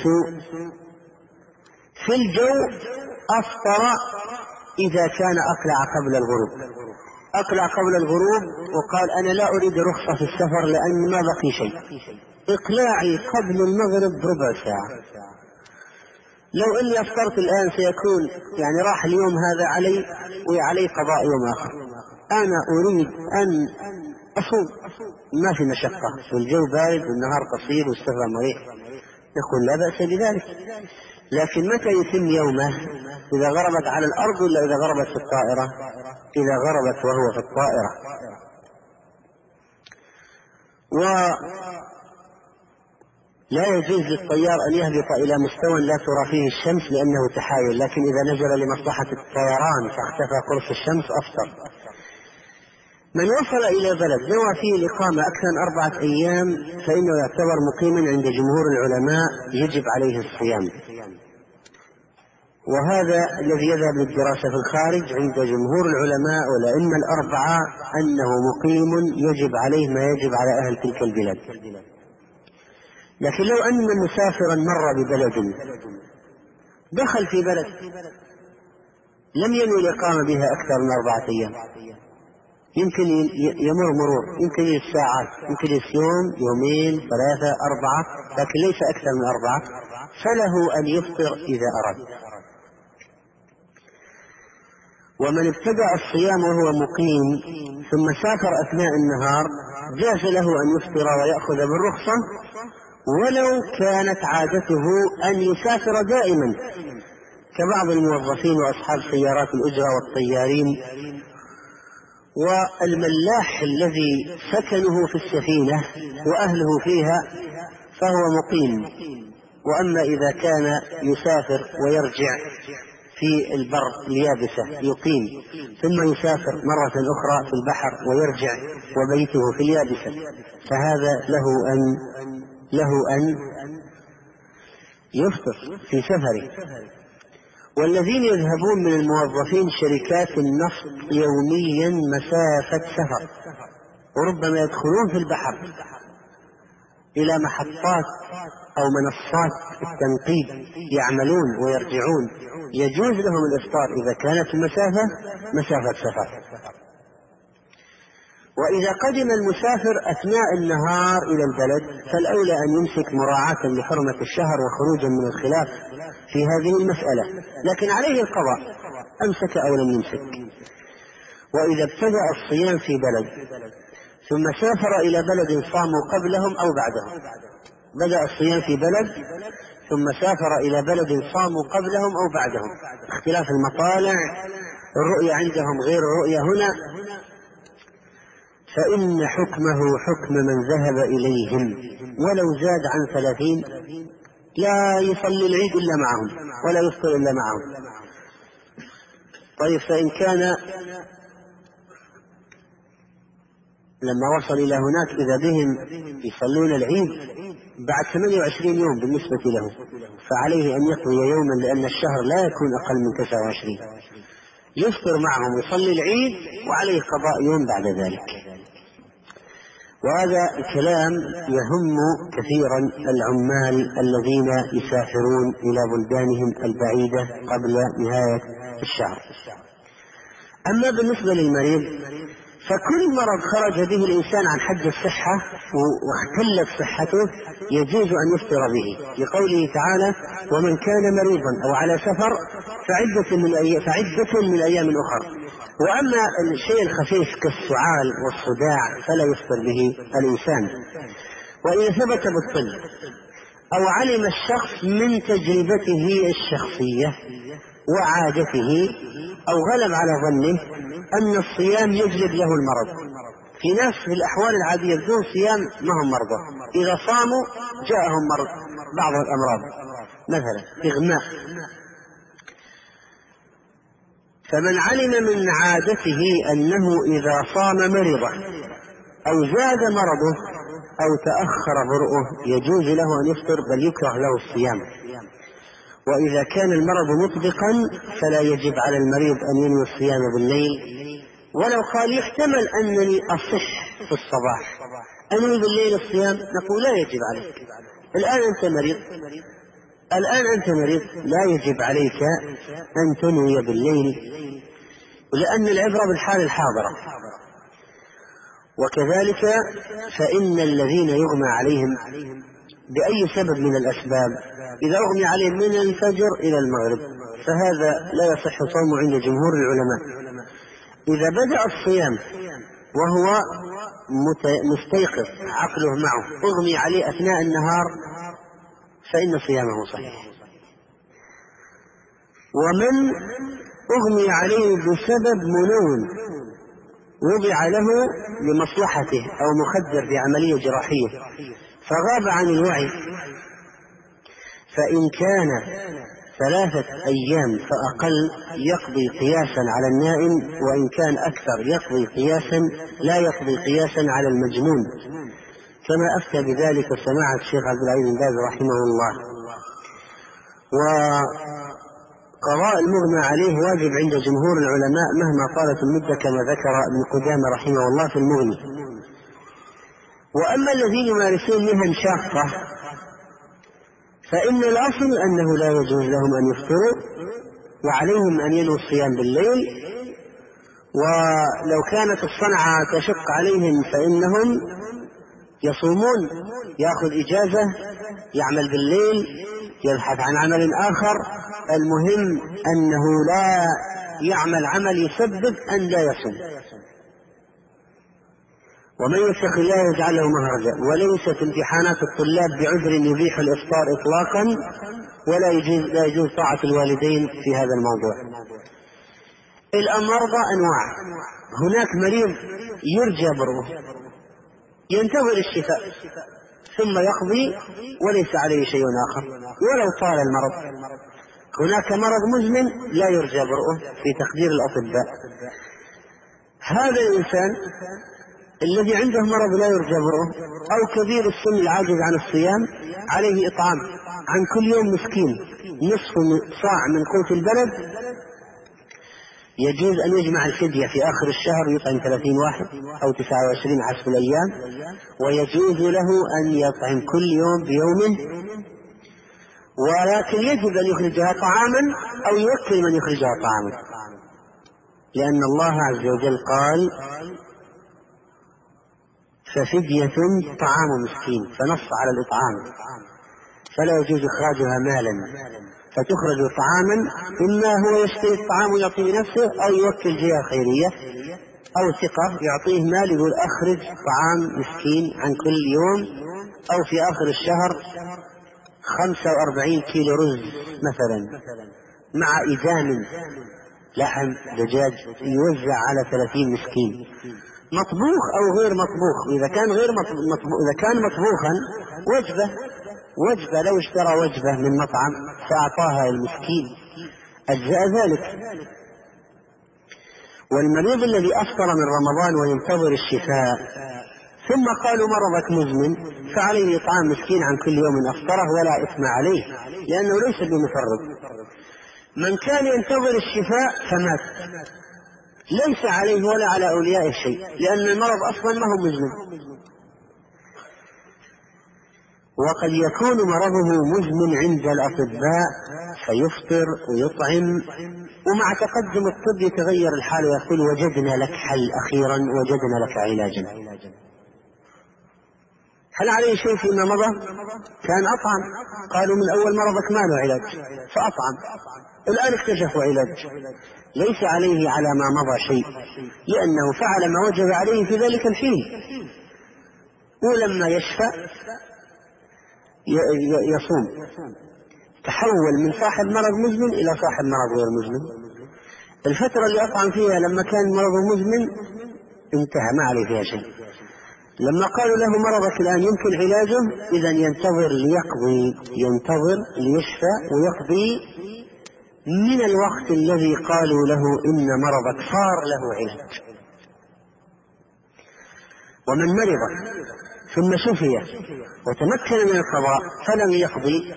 [SPEAKER 1] في الجو أفطر إذا كان أقلع قبل الغروب. أقلع قبل الغروب وقال أنا لا أريد رخصة في السفر لأن ما بقي شيء، إقلاعي قبل المغرب بربع ساعة، لو إني أفطرت الآن سيكون يعني راح اليوم هذا علي وعلي قضاء يوم آخر، أنا أريد أن أصوم، ما في مشقة والجو بارد والنهار قصير والسفر مريح، يقول لا بأس بذلك. لكن متى يتم يومه؟ إذا غربت على الأرض ولا إذا غربت في الطائرة؟ إذا غربت وهو في الطائرة. ولا يجوز للطيار أن يهبط إلى مستوى لا ترى فيه الشمس لأنه تحايل، لكن إذا نزل لمصلحة الطيران فاختفى قرص الشمس أفطر. من وصل إلى بلد نوى فيه الإقامة أكثر من أربعة أيام فإنه يعتبر مقيما عند جمهور العلماء، يجب عليه الصيام، وهذا الذي يذهب للدراسة في الخارج عند جمهور العلماء والأئمة الأربعة أنه مقيم يجب عليه ما يجب على أهل تلك البلاد. لكن لو أن مسافرا مر ببلد دخل في بلد لم ينوي الإقامة بها أكثر من أربعة أيام، يمكن يمر مرور، يمكن الساعات، يمكن يوم يومين ثلاثة أربعة، لكن ليس أكثر من أربعة، فله أن يفطر إذا أراد. ومن ابتدأ الصيام وهو مقيم ثم سافر أثناء النهار جاز له أن يفطر ويأخذ بالرخصة، ولو كانت عادته أن يسافر دائما كبعض الموظفين وأصحاب سيارات الأجرة والطيارين والملاح الذي سكنه في السفينة وأهله فيها فهو مقيم. وأما إذا كان يسافر ويرجع في البر اليابسة يقيم ثم يسافر مرة أخرى في البحر ويرجع وبيته في اليابسة فهذا له أن له أن يفطر في سفره. والذين يذهبون من الموظفين شركات النفط يوميا مسافة سفر وربما يدخلون في البحر إلى محطات أو منصات التنقيب يعملون ويرجعون، يجوز لهم الإفطار إذا كانت المسافة مسافة سفر. وإذا قدم المسافر أثناء النهار إلى البلد فالأولى أن يمسك مراعاة لحرمة الشهر وخروجا من الخلاف في هذه المسألة، لكن عليه القضاء أمسك أو لم يمسك. وإذا ابتدأ الصيام في بلد ثم سافر إلى بلد صاموا قبلهم أو بعدهم، بدأ الصيام في بلد ثم سافر إلى بلد صاموا قبلهم أو بعدهم، اختلاف المطالع، الرؤية عندهم غير الرؤية هنا، فإن حكمه حكم من ذهب إليهم ولو زاد عن ثلاثين، لا يصلي العيد إلا معهم ولا يفطر إلا معهم. طيب فإن كان لما وصل إلى هناك إذا بهم يصلون العيد بعد ثمانية وعشرين يوم بالنسبة له، فعليه أن يقضي يوما لأن الشهر لا يكون أقل من تسعة وعشرين، يفطر معهم ويصلي العيد وعليه قضاء يوم بعد ذلك. وهذا الكلام يهم كثيرا العمال الذين يسافرون إلى بلدانهم البعيدة قبل نهاية الشهر. أما بالنسبة للمريض فكل مرض خرج به الإنسان عن حد الصحة واختلت صحته يجوز أن يفطر به، لقوله تعالى ومن كان مريضا أو على سفر فعدة من أيام, فعدة من أيام أخر. وأما الشيء الخفيف كالسعال والصداع فلا يفطر به الإنسان. وإذا ثبت بالطب أو علم الشخص من تجربته الشخصية وعادته أو غلب على ظنه أن الصيام يجلب له المرض، في ناس في الأحوال العادية بدون صيام ما هم مرضى، إذا صاموا جاءهم مرض بعض الأمراض مثلا إغماء. فمن علم من عادته أنه إذا صام مرضه أو زاد مرضه أو تأخر برؤه يجوز له أن يفطر، بل يكره له الصيام. وإذا كان المرض مطبقا فلا يجب على المريض أن ينوي الصيام بالليل، ولو قال يحتمل أنني أصح في الصباح أنوي بالليل الصيام، نقول لا يجب عليك، الآن أنت مريض الآن أنت مريض لا يجب عليك أن تنوي بالليل، لأن العبرة بالحال الحاضرة. وكذلك فإن الذين يغمى عليهم بأي سبب من الأسباب، إذا أغمي عليهم من الفجر إلى المغرب فهذا لا يصح صومه عند جمهور العلماء. إذا بدأ الصيام وهو مستيقظ عقله معه أغمي عليه أثناء النهار فإن صيامه صحيح. ومن أغمي عليه بسبب منون وضع له لمصلحته أو مخدر في عملية جراحية فغاب عن الوعي، فإن كان ثلاثة أيام فأقل يقضي قياسا على النائم، وإن كان أكثر يقضي قياسا لا يقضي قياسا على المجنون، كما أفتى بذلك سماحة الشيخ عبد العزيز بن باز رحمه الله. وقضاء المغمى عليه واجب عند جمهور العلماء مهما طالت المدة، كما ذكر ابن قدامة رحمه الله في المغني. وأما الذين يمارسون مهن شاقة فإن الأصل أنه لا يجوز لهم أن يفطروا، وعليهم أن ينووا الصيام بالليل. ولو كانت الصنعة تشق عليهم فإنهم يصومون، يأخذ إجازة يعمل بالليل يبحث عن عمل آخر، المهم أنه لا يعمل عمل يسبب أن لا يصوم. ومن يتق الله يجعل له مخرجا. وليست امتحانات الطلاب بعذر يبيح الإفطار إطلاقا، ولا يجوز لا يجوز طاعة الوالدين في هذا الموضوع. المرضى أنواع، هناك مريض يرجى برؤه ينتظر الشفاء ثم يقضي وليس عليه شيء آخر ولو طال المرض. هناك مرض مزمن لا يرجى برؤه في تقدير الأطباء. هذا الإنسان الذي عنده مرض لا يرجى برؤه أو كبير السن العاجز عن الصيام عليه إطعام عن كل يوم مسكين نصف صاع من قوت البلد. يجوز أن يجمع الفدية في آخر الشهر يطعم ثلاثين واحد أو تسعة وعشرين حسب الأيام، ويجوز له أن يطعم كل يوم بيوم، ولكن يجب أن يخرجها طعاما أو يوكل من يخرجها طعاما، لأن الله عز وجل قال ففدية طعام مسكين، فنص على الإطعام، فلا يجوز إخراجها مالا، فتخرج طعاما إما هو يشتري الطعام ويعطيه نفسه أو يوكل جهة خيرية أو ثقة يعطيه مال يقول أخرج طعام مسكين عن كل يوم، أو في آخر الشهر خمسة وأربعين كيلو رز مثلا مع إدام لحم دجاج يوزع على ثلاثين مسكين مطبوخ أو غير مطبوخ. إذا كان غير مطبوخ إذا كان مطبوخا وجبة وجبة لو اشترى وجبة من مطعم فأعطاها المسكين أجزاء ذلك. والمريض الذي أفطر من رمضان وينتظر الشفاء ثم قالوا مرضك مزمن فعليه إطعام مسكين عن كل يوم أفطره ولا إثم عليه، لأنه ليس بمفرط. من كان ينتظر الشفاء فمات ليس عليه ولا على أولياء شيء، لأن المرض أصلا ما هو مزمن. وقد يكون مرضه مزمن عند الأطباء فيفطر ويطعم، ومع تقدم الطب يتغير الحال ويقول وجدنا لك حل أخيرا، وجدنا لك علاجا. هل عليه شيء فيما مضى؟ كان أطعم، قالوا من أول مرضك ما له علاج فأطعم، الآن اكتشفوا علاج، ليس عليه على ما مضى شيء، لأنه فعل ما وجب عليه في ذلك الحين، ولما يشفى يصوم. تحول من صاحب مرض مزمن إلى صاحب مرض غير مزمن. الفترة اللي أطعم فيها لما كان مرضه مزمن انتهى ما عليه فيها شيء. لما قالوا له مرضك الآن يمكن علاجه، إذن ينتظر ليقضي ينتظر ليشفى ويقضي من الوقت الذي قالوا له إن مرضك صار له علاج. ومن مرض ثم شفي وتمكن من القضاء فلم يقضي،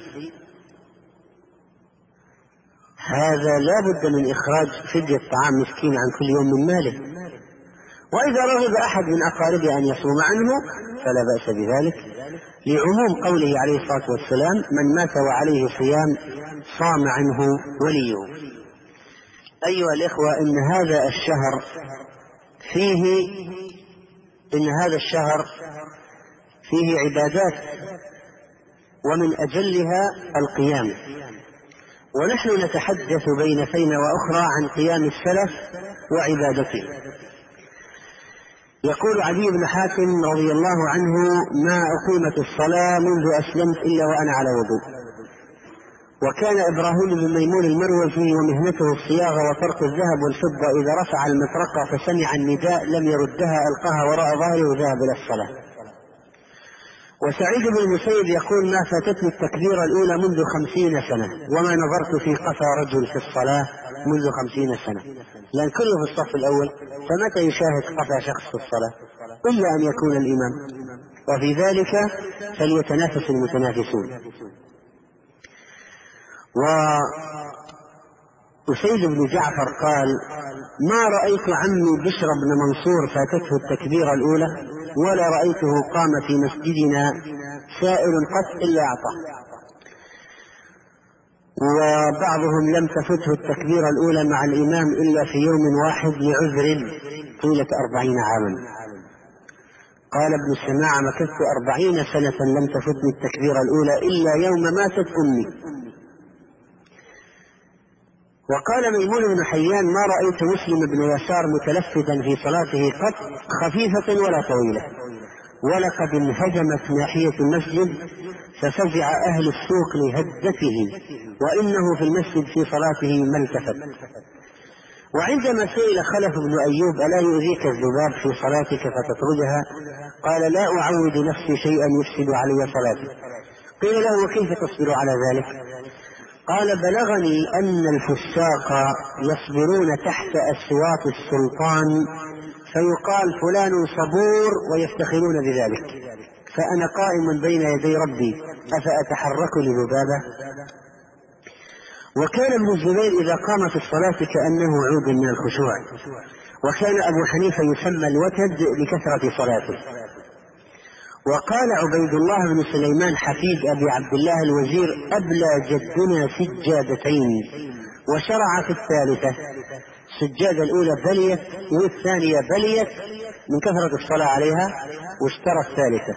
[SPEAKER 1] هذا لا بد من إخراج فدية طعام مسكين عن كل يوم من ماله. وإذا رغب أحد من أقاربه أن يصوم عنه فلا بأس بذلك، لعموم قوله عليه الصلاة والسلام: من مات وعليه صيام صام عنه وليه. أيها الإخوة، إن هذا الشهر فيه إن هذا الشهر فيه عبادات، ومن أجلها القيام، ونحن نتحدث بين فينة وأخرى عن قيام السلف وعبادته. يقول عدي بن حاتم رضي الله عنه: ما أقيمت الصلاة منذ أسلمت إلا وأنا على وضوء. وكان إبراهيم بن ميمون المروزي ومهنته الصياغة وفرق الذهب والفضة، إذا رفع المطرقة فسمع النداء لم يردها، ألقاها وراء ظهره وذهب إلى الصلاة. وسعيد بن المسيب يقول: ما فاتتني التكبيرة الأولى منذ خمسين سنة، وما نظرت في قفا رجل في الصلاة منذ خمسين سنة، لأن كله في الصف الأول، فمتى يشاهد قفا شخص في الصلاة إلا أن يكون الإمام، وفي ذلك فليتنافس المتنافسون. وأسيد بن جعفر قال: ما رأيت عمي بشر بن منصور فاتته التكبيرة الأولى، ولا رأيته قام في مسجدنا سائل قط إلا أعطاه. وبعضهم لم تفته التكبيرة الأولى مع الإمام إلا في يوم واحد لعذر طولة أربعين عاما. قال ابن السماع: مكثت أربعين سنة لم تفتني التكبيرة الأولى إلا يوم ماتت أمي. وقال ميمون بن حيان: ما رأيت مسلم بن يسار متلفتا في صلاته قط خفيفة ولا طويلة، ولقد انهجمت ناحية المسجد ففزع أهل السوق لهدته، وإنه في المسجد في صلاته ما التفت. وعندما سئل خلف بن أيوب: ألا يؤذيك الذباب في صلاتك فتطردها؟ قال: لا أعود نفسي شيئا يفسد علي صلاتي. قيل له: وكيف تصبر على ذلك؟ قال: بلغني أن الفساق يصبرون تحت أصوات السلطان فيقال فلان صبور ويفتخرون بذلك، فأنا قائم بين يدي ربي أفأتحرك لذبابة؟ وكان ابن الزبير إذا قام في الصلاة كأنه عود من الخشوع. وكان أبو حنيفة يسمى الوتد لكثرة صلاته. وقال عبيد الله بن سليمان حفيد أبي عبد الله الوزير: أبلى جدنا سجادتين وشرع في الثالثة. السجادة الأولى بليت والثانية بليت من كثرة الصلاة عليها، واشترى الثالثة.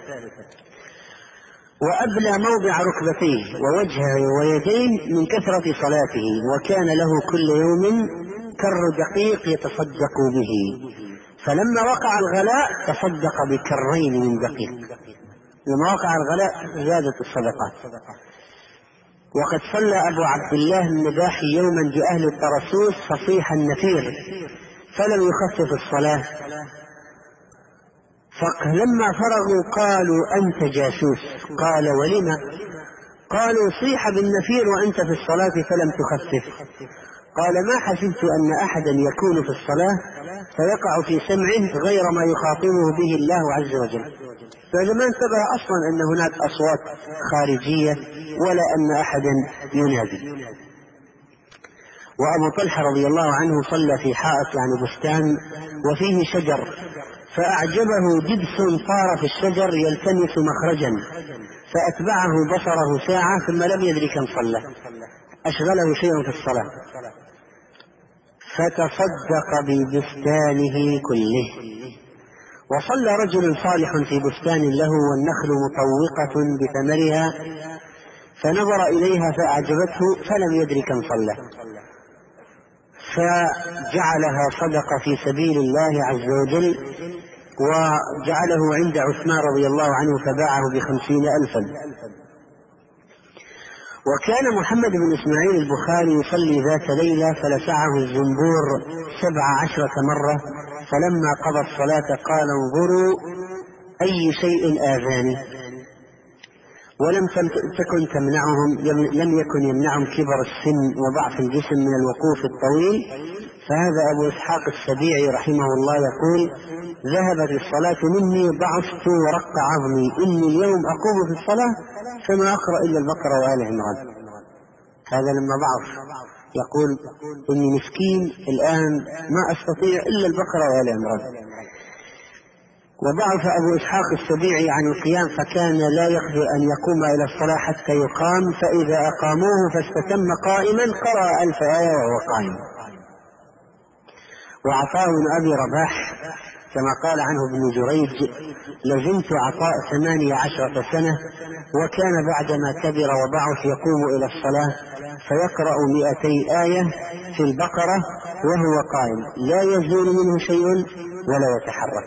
[SPEAKER 1] وأبلى موضع ركبتيه ووجهه ويديه من كثرة صلاته، وكان له كل يوم كر دقيق يتصدق به، فلما وقع الغلاء تصدق بكرين من دقيق. لما وقع الغلاء زادت الصدقات. وقد صلى أبو عبد الله النباحي يوما بأهل الطرسوس فصيح النفير فلم يخفف الصلاة، فلما فرغوا قالوا: أنت جاسوس. قال: ولم؟ قالوا: صيح بالنفير وأنت في الصلاة فلم تخفف. قال: ما حسبت أن أحدا يكون في الصلاة فيقع في سمعه غير ما يخاطبه به الله عز وجل. فإذا ما انتبه أصلا أن هناك أصوات خارجية ولا أن أحدا ينادي. وأبو طلحة رضي الله عنه صلى في حائط يعني بستان وفيه شجر، فأعجبه دبس طار في الشجر يلتمس مخرجا، فأتبعه بصره ساعة ثم لم يدري كم صلى، أشغله شيء في الصلاة، فتصدق ببستانه كله. وصلى رجل صالح في بستان له والنخل مطوقة بثمرها، فنظر إليها فأعجبته فلم يدري كم صلى، فجعلها صدقة في سبيل الله عز وجل، وجعله عند عثمان رضي الله عنه فباعه بخمسين ألفا. وكان محمد بن إسماعيل البخاري يصلي ذات ليلة فلسعه الزنبور سبع عشرة مرة، فلما قضى الصلاة قال: انظروا أي شيء آذاني. ولم تكن تمنعهم لم يكن يمنعهم كبر السن وضعف الجسم من الوقوف الطويل. فهذا أبو إسحاق السبيعي رحمه الله يقول: ذهبت الصلاة مني ضعفت ورق عظمي، إني اليوم أقوم في الصلاة فما أقرأ إلا البقرة وآل عمران. هذا لما ضعف يقول: إني مسكين الآن ما أستطيع إلا البقرة وآل عمران. وضعف أبو إسحاق السبيعي عن القيام فكان لا يقدر أن يقوم إلى الصلاة حتى يقام، فإذا أقاموه فاستتم قائما قرأ ألف آية وهو قائم. وعطاء بن أبي رباح كما قال عنه ابن جريج: لزمت عطاء ثمانية عشرة سنة، وكان بعدما كبر وضعف يقوم إلى الصلاة فيقرأ مئتي آية في البقرة وهو قائم، لا يزول منه شيء ولا يتحرك.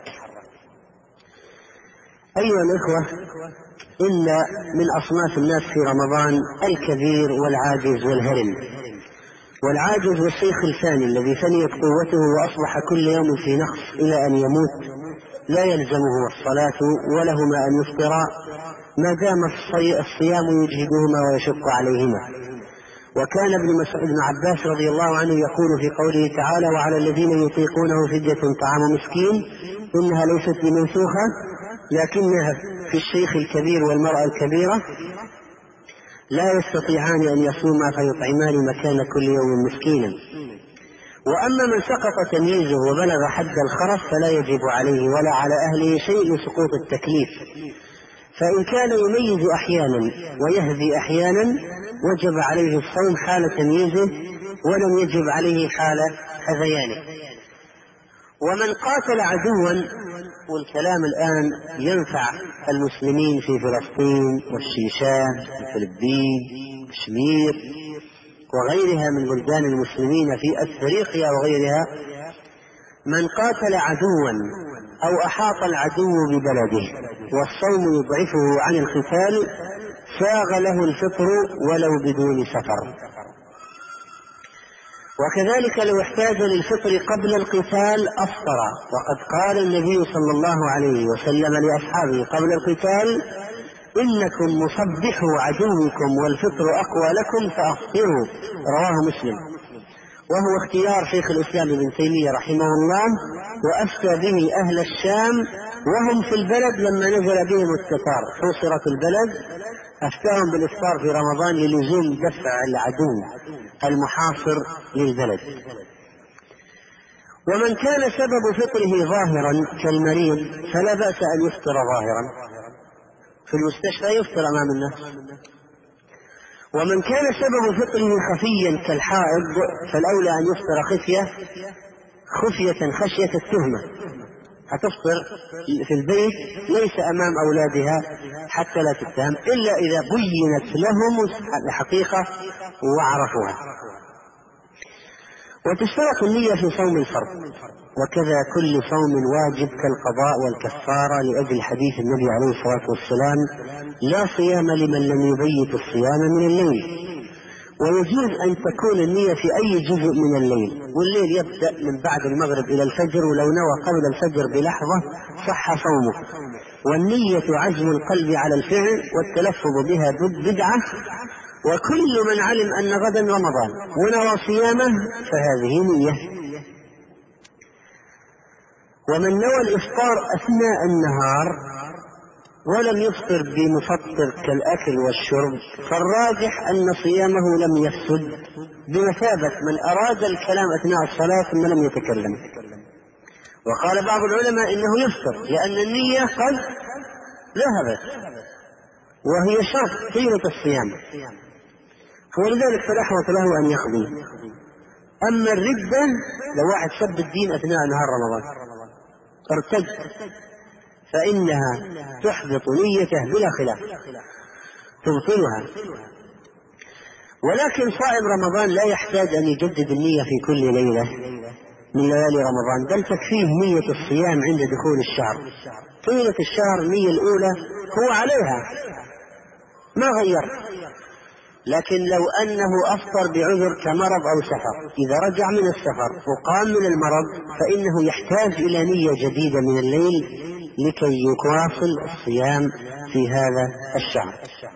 [SPEAKER 1] أيها الإخوة، إن من أصناف الناس في رمضان الكبير والعاجز والهرم. والعاجز والشيخ الفاني الذي فنيت قوته وأصبح كل يوم في نقص إلى أن يموت لا يلزمه الصلاة ولهما أن يفطرا ما دام الصيام يجهدهما ويشق عليهما. وكان ابن مسعود بن عباس رضي الله عنه يقول في قوله تعالى: وعلى الذين يطيقونه فدية طعام مسكين، إنها ليست بمنسوخة لكنها في الشيخ الكبير والمرأة الكبيرة لا يستطيعان أن يصوما فيطعمان مكان كل يوم مسكينا. وأما من سقط تمييزه وبلغ حد الخرف فلا يجب عليه ولا على أهله شيء لسقوط التكليف، فإن كان يميز أحيانا ويهدي أحيانا وجب عليه الصوم حال تمييزه ولم يجب عليه حال هذيانه. ومن قاتل عدوا، والكلام الآن ينفع المسلمين في فلسطين والشيشان والفلبين وكشمير وغيرها من بلدان المسلمين في أفريقيا وغيرها، من قاتل عدوا أو أحاط العدو ببلده والصوم يضعفه عن القتال ساغ له الفطر ولو بدون سفر. وكذلك لو احتاج للفطر قبل القتال أفطر، وقد قال النبي صلى الله عليه وسلم لأصحابه قبل القتال: إنكم مصبحوا عدوكم والفطر أقوى لكم فأفطروا، رواه مسلم. وهو اختيار شيخ الإسلام ابن تيمية رحمه الله، وأفتى به أهل الشام وهم في البلد لما نزل بهم التتار حوصرت البلد، أفتاهم بالإفطار في رمضان للزوم دفع العدو المحاصر للبلد. ومن كان سبب فطره ظاهرا كالمريض فلا بأس أن يفطر ظاهرا في المستشفى، يفطر أمام الناس. ومن كان سبب فطره خفيا كالحائض فالأولى أن يفطر خفية خفية خشية التهمة، هتفطر في البيت ليس أمام أولادها حتى لا تتهم، إلا إذا بينت لهم الحقيقة وعرفوها. وتشترط النية في صوم الفرض، وكذا كل صوم واجب كالقضاء والكفارة لأجل حديث النبي عليه الصلاة والسلام: لا صيام لمن لم يبيت الصيام من الليل. ويجوز أن تكون النية في أي جزء من الليل، والليل يبدأ من بعد المغرب إلى الفجر، ولو نوى قبل الفجر بلحظة صح صومه. والنية عزم القلب على الفعل والتلفظ بها بدعة، وكل من علم أن غدا رمضان ونوى صيامه فهذه نية. ومن نوى الإفطار أثناء النهار ولم يفطر بمفطر كالأكل والشرب فالراجح أن صيامه لم يفسد، بمثابة من أراد الكلام أثناء الصلاة ثم لم يتكلم. وقال بعض العلماء إنه يفطر لأن النية قد ذهبت وهي شرط طيلة الصيام، ولذلك فالأحوط له أن يقضي. أما الردة لو واحد سب الدين أثناء نهار رمضان ارتد فإنها تحبط نيته بلا خلاف، تبطلها. ولكن صائم رمضان لا يحتاج أن يجدد النية في كل ليلة من ليالي رمضان، بل تكفيه نية الصيام عند دخول الشهر. طيلة الشهر النية الأولى هو عليها ما غير. لكن لو أنه أفطر بعذر كمرض أو سفر، إذا رجع من السفر وقام من المرض فإنه يحتاج إلى نية جديدة من الليل لكي يواصل الصيام في هذا الشهر.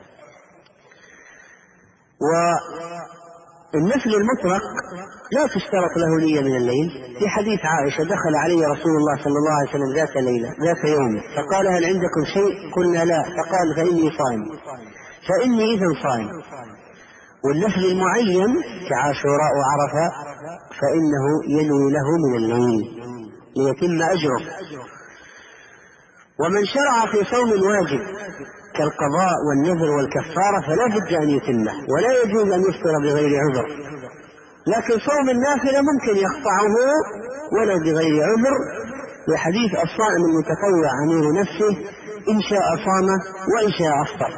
[SPEAKER 1] والنفل المطلق لا تشترط له نية من الليل. في حديث عائشة: دخل علي رسول الله صلى الله عليه وسلم ذات ليلة ذات يوم فقال: هل عندكم شيء؟ قلنا لا. فقال: فإني صائم. فإني إذن صائم. والنفل المعين كعاشوراء وعرفة فإنه ينوي له من الليل ليتم أجره. ومن شرع في صوم الواجب كالقضاء والنذر والكفارة فلا بد أن يتمه، ولا يجوز أن يفطر بغير عذر. لكن صوم النافلة ممكن يقطعه ولو بغير عذر، لحديث الصائم المتطوع أمير نفسه إن شاء صام وإن شاء أفطر.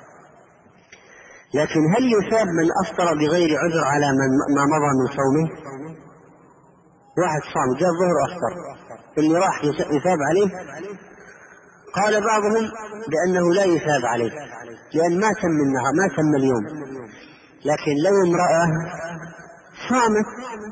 [SPEAKER 1] لكن هل يثاب من أفطر بغير عذر على من ما مضى من صومه؟ واحد صام جاء الظهر أفطر، اللي راح يثاب عليه؟ قال بعضهم بأنه لا يثاب عليه لأن ما تم النهار، ما تم اليوم. لكن لو امرأة صامت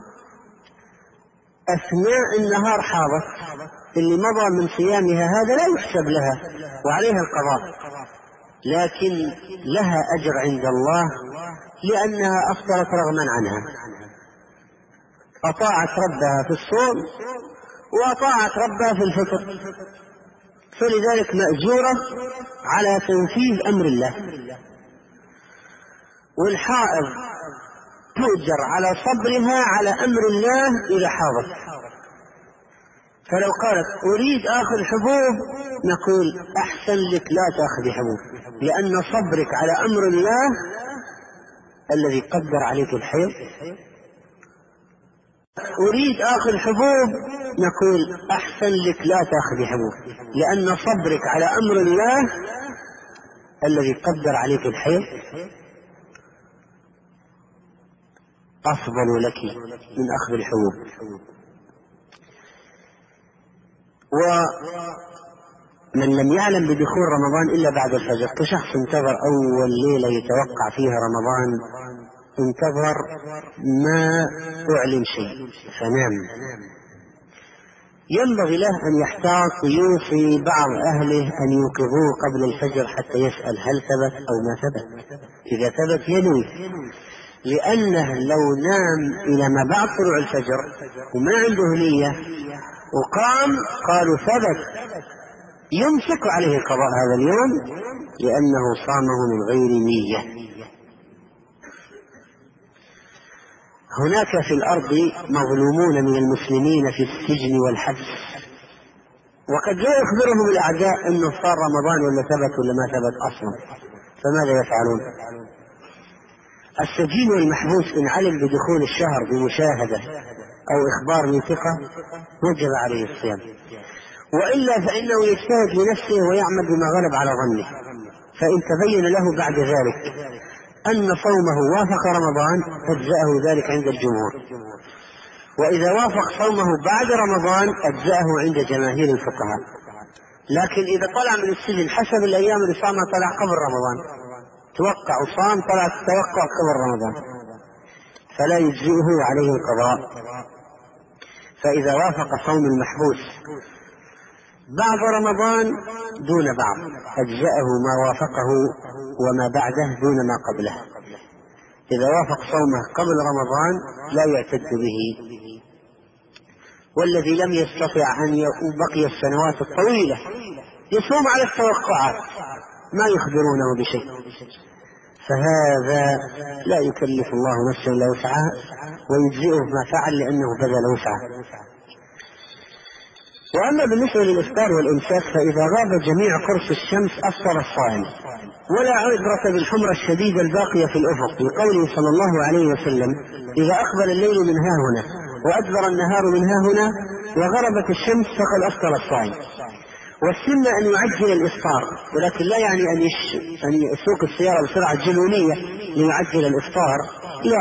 [SPEAKER 1] أثناء النهار حاضت، اللي مضى من صيامها هذا لا يحسب لها وعليها القضاء، لكن لها أجر عند الله لأنها أفطرت رغما عنها، أطاعت ربها في الصوم وأطاعت ربها في الفطر، فلذلك مأجورة على تنفيذ أمر الله. والحائض تؤجر على صبرها على أمر الله إذا حاضت. فلو قالت أريد آخذ حبوب نقول أحسن لك لا تأخذي حبوب، لأن صبرك على أمر الله الذي قدر عليك الحيض. أريد آخذ حبوب نقول أحسن لك لا تأخذي حبوب، لأن صبرك على أمر الله الذي قدر عليك الحيض أفضل لك من أخذ الحبوب. ومن لم يعلم بدخول رمضان إلا بعد الفجر كشخص انتظر أول ليلة يتوقع فيها رمضان، انتظر ما أعلن شيء فنام، ينبغي له أن يحتاط ويوصي بعض أهله أن يوقظوه قبل الفجر حتى يسأل هل ثبت أو ما ثبت. إذا ثبت ينوي، لأنه لو نام إلى ما بعد طلوع الفجر وما عنده نية وقام قالوا ثبت، يمسك عليه القضاء هذا اليوم لأنه صامه من غير نية. هناك في الأرض مظلومون من المسلمين في السجن والحبس، وقد لا يخبرهم الأعداء أنه صار رمضان ولا ثبت ولا ما ثبت أصلا، فماذا يفعلون؟ السجين والمحبوس إن علم بدخول الشهر بمشاهدة أو إخبار من ثقة وجب عليه الصيام، وإلا فإنه يجتهد لنفسه ويعمل بما غلب على ظنه. فإن تبين له بعد ذلك أن صومه وافق رمضان أجزأه ذلك عند الجمهور، وإذا وافق صومه بعد رمضان أجزأه عند جماهير الفقهاء. لكن إذا طلع من السجن حسب الأيام اللي صامها طلع قبل رمضان، توقع وصام طلع توقع قبل رمضان، فلا يجزئه عليه القضاء. فإذا وافق صوم المحبوس بعد رمضان دون بعض أجزأه ما وافقه وما بعده دون ما قبله. إذا وافق صومه قبل رمضان لا يعتد به. والذي لم يستطع أن يبقي السنوات الطويلة يصوم على التوقعات ما يخبرونه بشيء، فهذا لا يكلف الله نفسا إلا وسعها ويجزئه ما فعل لأنه بذل وسعه. وأما بالنسبة للإفطار والإمساك فإذا غاب جميع قرص الشمس أفطر الصائم، ولا عبرة بالحمرة الشديدة الباقية في الأفق، لقوله صلى الله عليه وسلم إذا أقبل الليل من ها هنا وأدبر النهار من ها هنا وغربت الشمس فقد أفطر الصائم. والسنة أن يعجل الإفطار، ولكن لا يعني أن, يش... أن يسوق السيارة بسرعة جنونية ليعجل الإفطار، لا،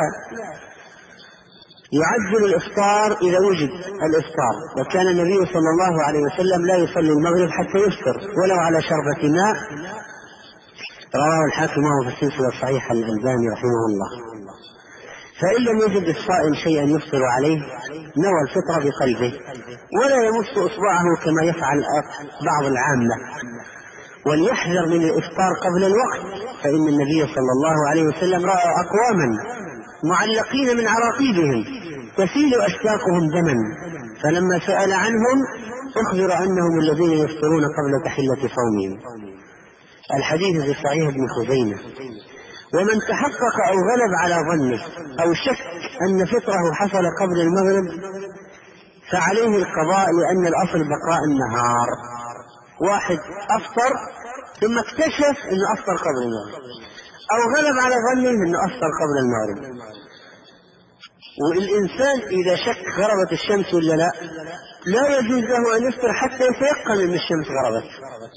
[SPEAKER 1] يعجل الإفطار إذا وجد الإفطار. وكان النبي صلى الله عليه وسلم لا يصلي المغرب حتى يفطر ولو على شربة ماء، رواه الحاكم وهو في السلسلة الصحيحة الألباني رحمه الله. فإن لم يجد الصائم شيئا يفطر عليه نوى الفطر بقلبه ولا يمس إصبعه كما يفعل بعض العامة، وليحذر من الإفطار قبل الوقت، فإن النبي صلى الله عليه وسلم رأى أقواما معلقين من عراقيبهم تسيل أشتاقهم دما، فلما سأل عنهم أخبر أنهم الذين يفطرون قبل تحلة صومهم. الحديث في صحيح ابن خزيمة. ومن تحقق أو غلب على ظنه أو شك أن فطره حصل قبل المغرب فعليه القضاء، لأن الأصل بقاء النهار. واحد أفطر ثم اكتشف أنه أفطر قبل المغرب، أو غلب على ظنه أنه أفطر قبل المغرب. والإنسان إذا شك غربت الشمس ولا لا، لا يجوز له أن يفطر حتى يتيقن أن الشمس غربت،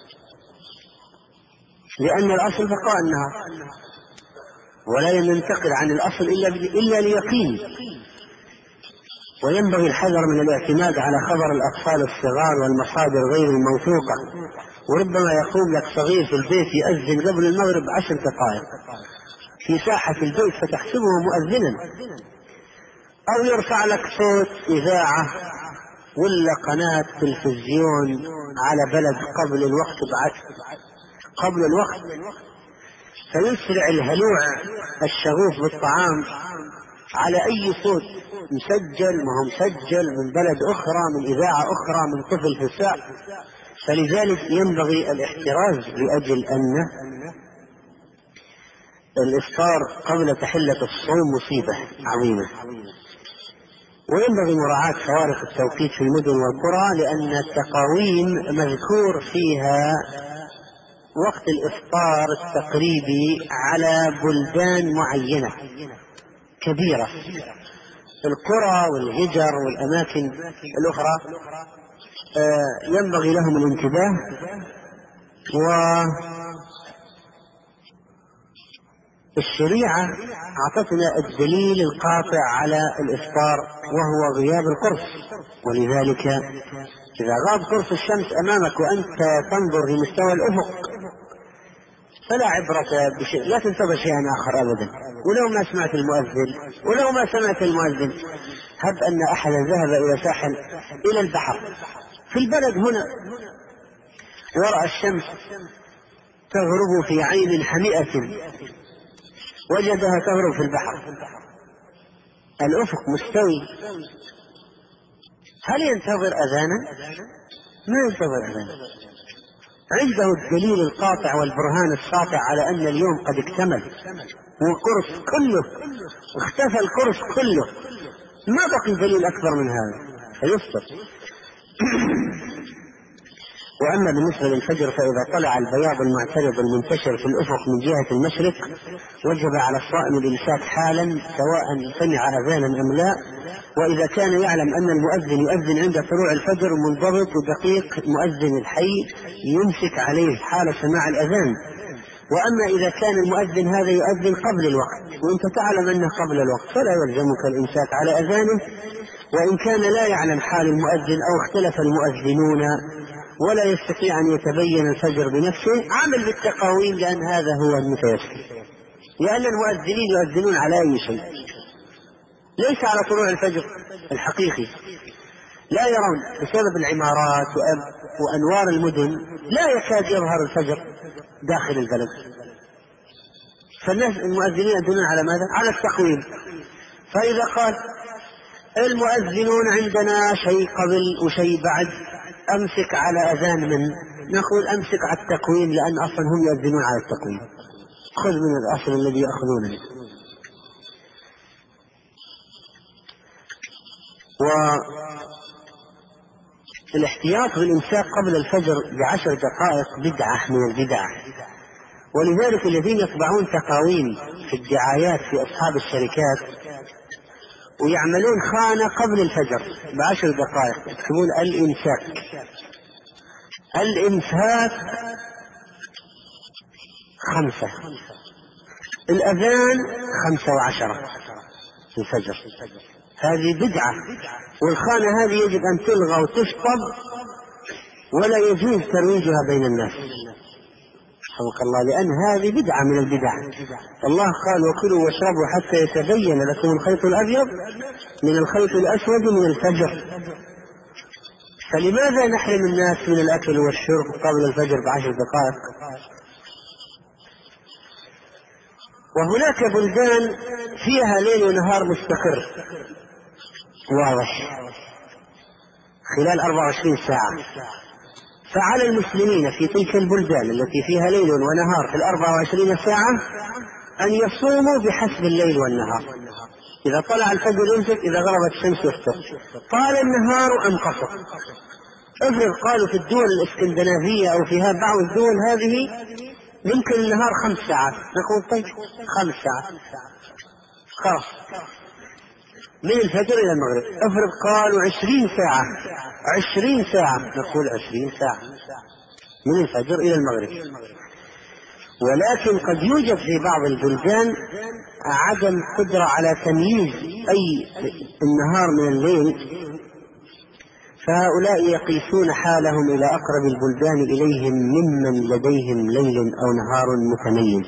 [SPEAKER 1] لأن الأصل بقاء النهار، ولا ينتقل عن الأصل إلا إلا ليقين. وينبغي الحذر من الاعتماد على خبر الأطفال الصغار والمصادر غير الموثوقة. وربما يقوم لك صغير في البيت يأذن قبل المغرب بعشر دقائق في ساحة البيت فتحسبه مؤذنا، أو يرفع لك صوت إذاعة ولا قناة تلفزيون على بلد قبل الوقت بعد قبل الوقت، فيسرع الهلوع الشغوف بالطعام على أي صوت مسجل ما هو مسجل من بلد أخرى، من إذاعة أخرى، من طفل في الساعة. فلذلك ينبغي الاحتراز لأجل أن الإفطار قبل تحلة الصوم مصيبة عظيمة. وينبغي مراعاة فوارق التوقيت في المدن والقرى، لأن التقاويم مذكور فيها وقت الإفطار التقريبي على بلدان معينة كبيرة. القرى والهجر والأماكن الأخرى ينبغي لهم الانتباه. والشريعة أعطتنا الدليل القاطع على الإفطار وهو غياب القرص، ولذلك إذا غاب قرص الشمس أمامك وأنت تنظر في مستوى الأفق فلا عبرة بشيء، لا تنتظر شيئا آخر أبدا. ولو ما سمعت المؤذن ولو ما سمعت المؤذن هب أن أحدا ذهب إلى ساحل إلى البحر في البلد هنا ورأى الشمس تغرب في عين حمئة وجدها تغرب في البحر، الأفق مستوي، هل ينتظر أذانا؟ ما ينتظر أذانا، عنده الدليل القاطع والبرهان الساطع على أن اليوم قد اكتمل والقرص كله اختفى، القرص كله ما بقي دليل أكبر من هذا فيفطر. وأما بالنسبة للفجر فإذا طلع البياض المعترض المنتشر في الأفق من جهة المشرق وجب على الصائم الإمساك حالا سواء سمع أذانا أم لا. وإذا كان يعلم أن المؤذن يؤذن عند طلوع الفجر منضبط ودقيق مؤذن الحي يمسك عليه حال سماع الأذان. وأما إذا كان المؤذن هذا يؤذن قبل الوقت وأنت تعلم أنه قبل الوقت فلا يلزمك الإمساك على أذانه. وإن كان لا يعلم حال المؤذن أو اختلف المؤذنون ولا يستطيع أن يتبين الفجر بنفسه عامل بالتقاويم، لأن هذا هو المتيسر، لأن المؤذنين يؤذنون على أي شيء ليس على طلوع الفجر الحقيقي، لا يرون بسبب العمارات وأنوار المدن لا يكاد يظهر الفجر داخل البلد، فالناس المؤذنين يؤذنون على ماذا؟ على التقويم. فإذا قال المؤذنون عندنا شيء قبل وشيء بعد أمسك على أذان من، نقول أمسك على التقويم لأن أصلا هم يؤذنون على التقويم، خذ من الأصل الذي يأخذونه. والاحتياط بالإمساك قبل الفجر بعشر دقائق بدعة من البدع، ولذلك الذين يطبعون تقاويم في الدعايات في أصحاب الشركات ويعملون خانة قبل الفجر بعشر دقائق يكتبون الإمساك، الإمساك خمسة، الأذان خمسة وعشرة في الفجر، هذه بدعة، والخانة هذه يجب أن تلغى وتشطب ولا يجوز ترويجها بين الناس حفظك الله، لأن هذه بدعة من البدع. الله قال وكلوا واشربوا حتى يتبين لكم الخيط الأبيض من الخيط الأسود من الفجر. فلماذا نحرم الناس من الأكل والشرب قبل الفجر بعشر دقائق؟ وهناك بلدان فيها ليل ونهار مستقر واضح خلال أربعة وعشرين ساعة، فعلى المسلمين في تلك البلدان التي فيها ليل ونهار في الأربع وعشرين ساعة أن يصوموا بحسب الليل والنهار. إذا طلع الفجر يمسك، إذا غربت الشمس يفطر، طال النهار أم قصر. افرض قالوا في الدول الاسكندنافية أو فيها بعض الدول هذه يمكن النهار خمس ساعات، نقول طيب خمس ساعات خلاص من الفجر إلى المغرب. افرض قالوا عشرين ساعة، عشرين ساعة نقول عشرين ساعة من الفجر إلى المغرب. ولكن قد يوجد في بعض البلدان عدم قدرة على تمييز أي النهار من الليل، فهؤلاء يقيسون حالهم إلى أقرب البلدان إليهم ممن لديهم ليل أو نهار متميز.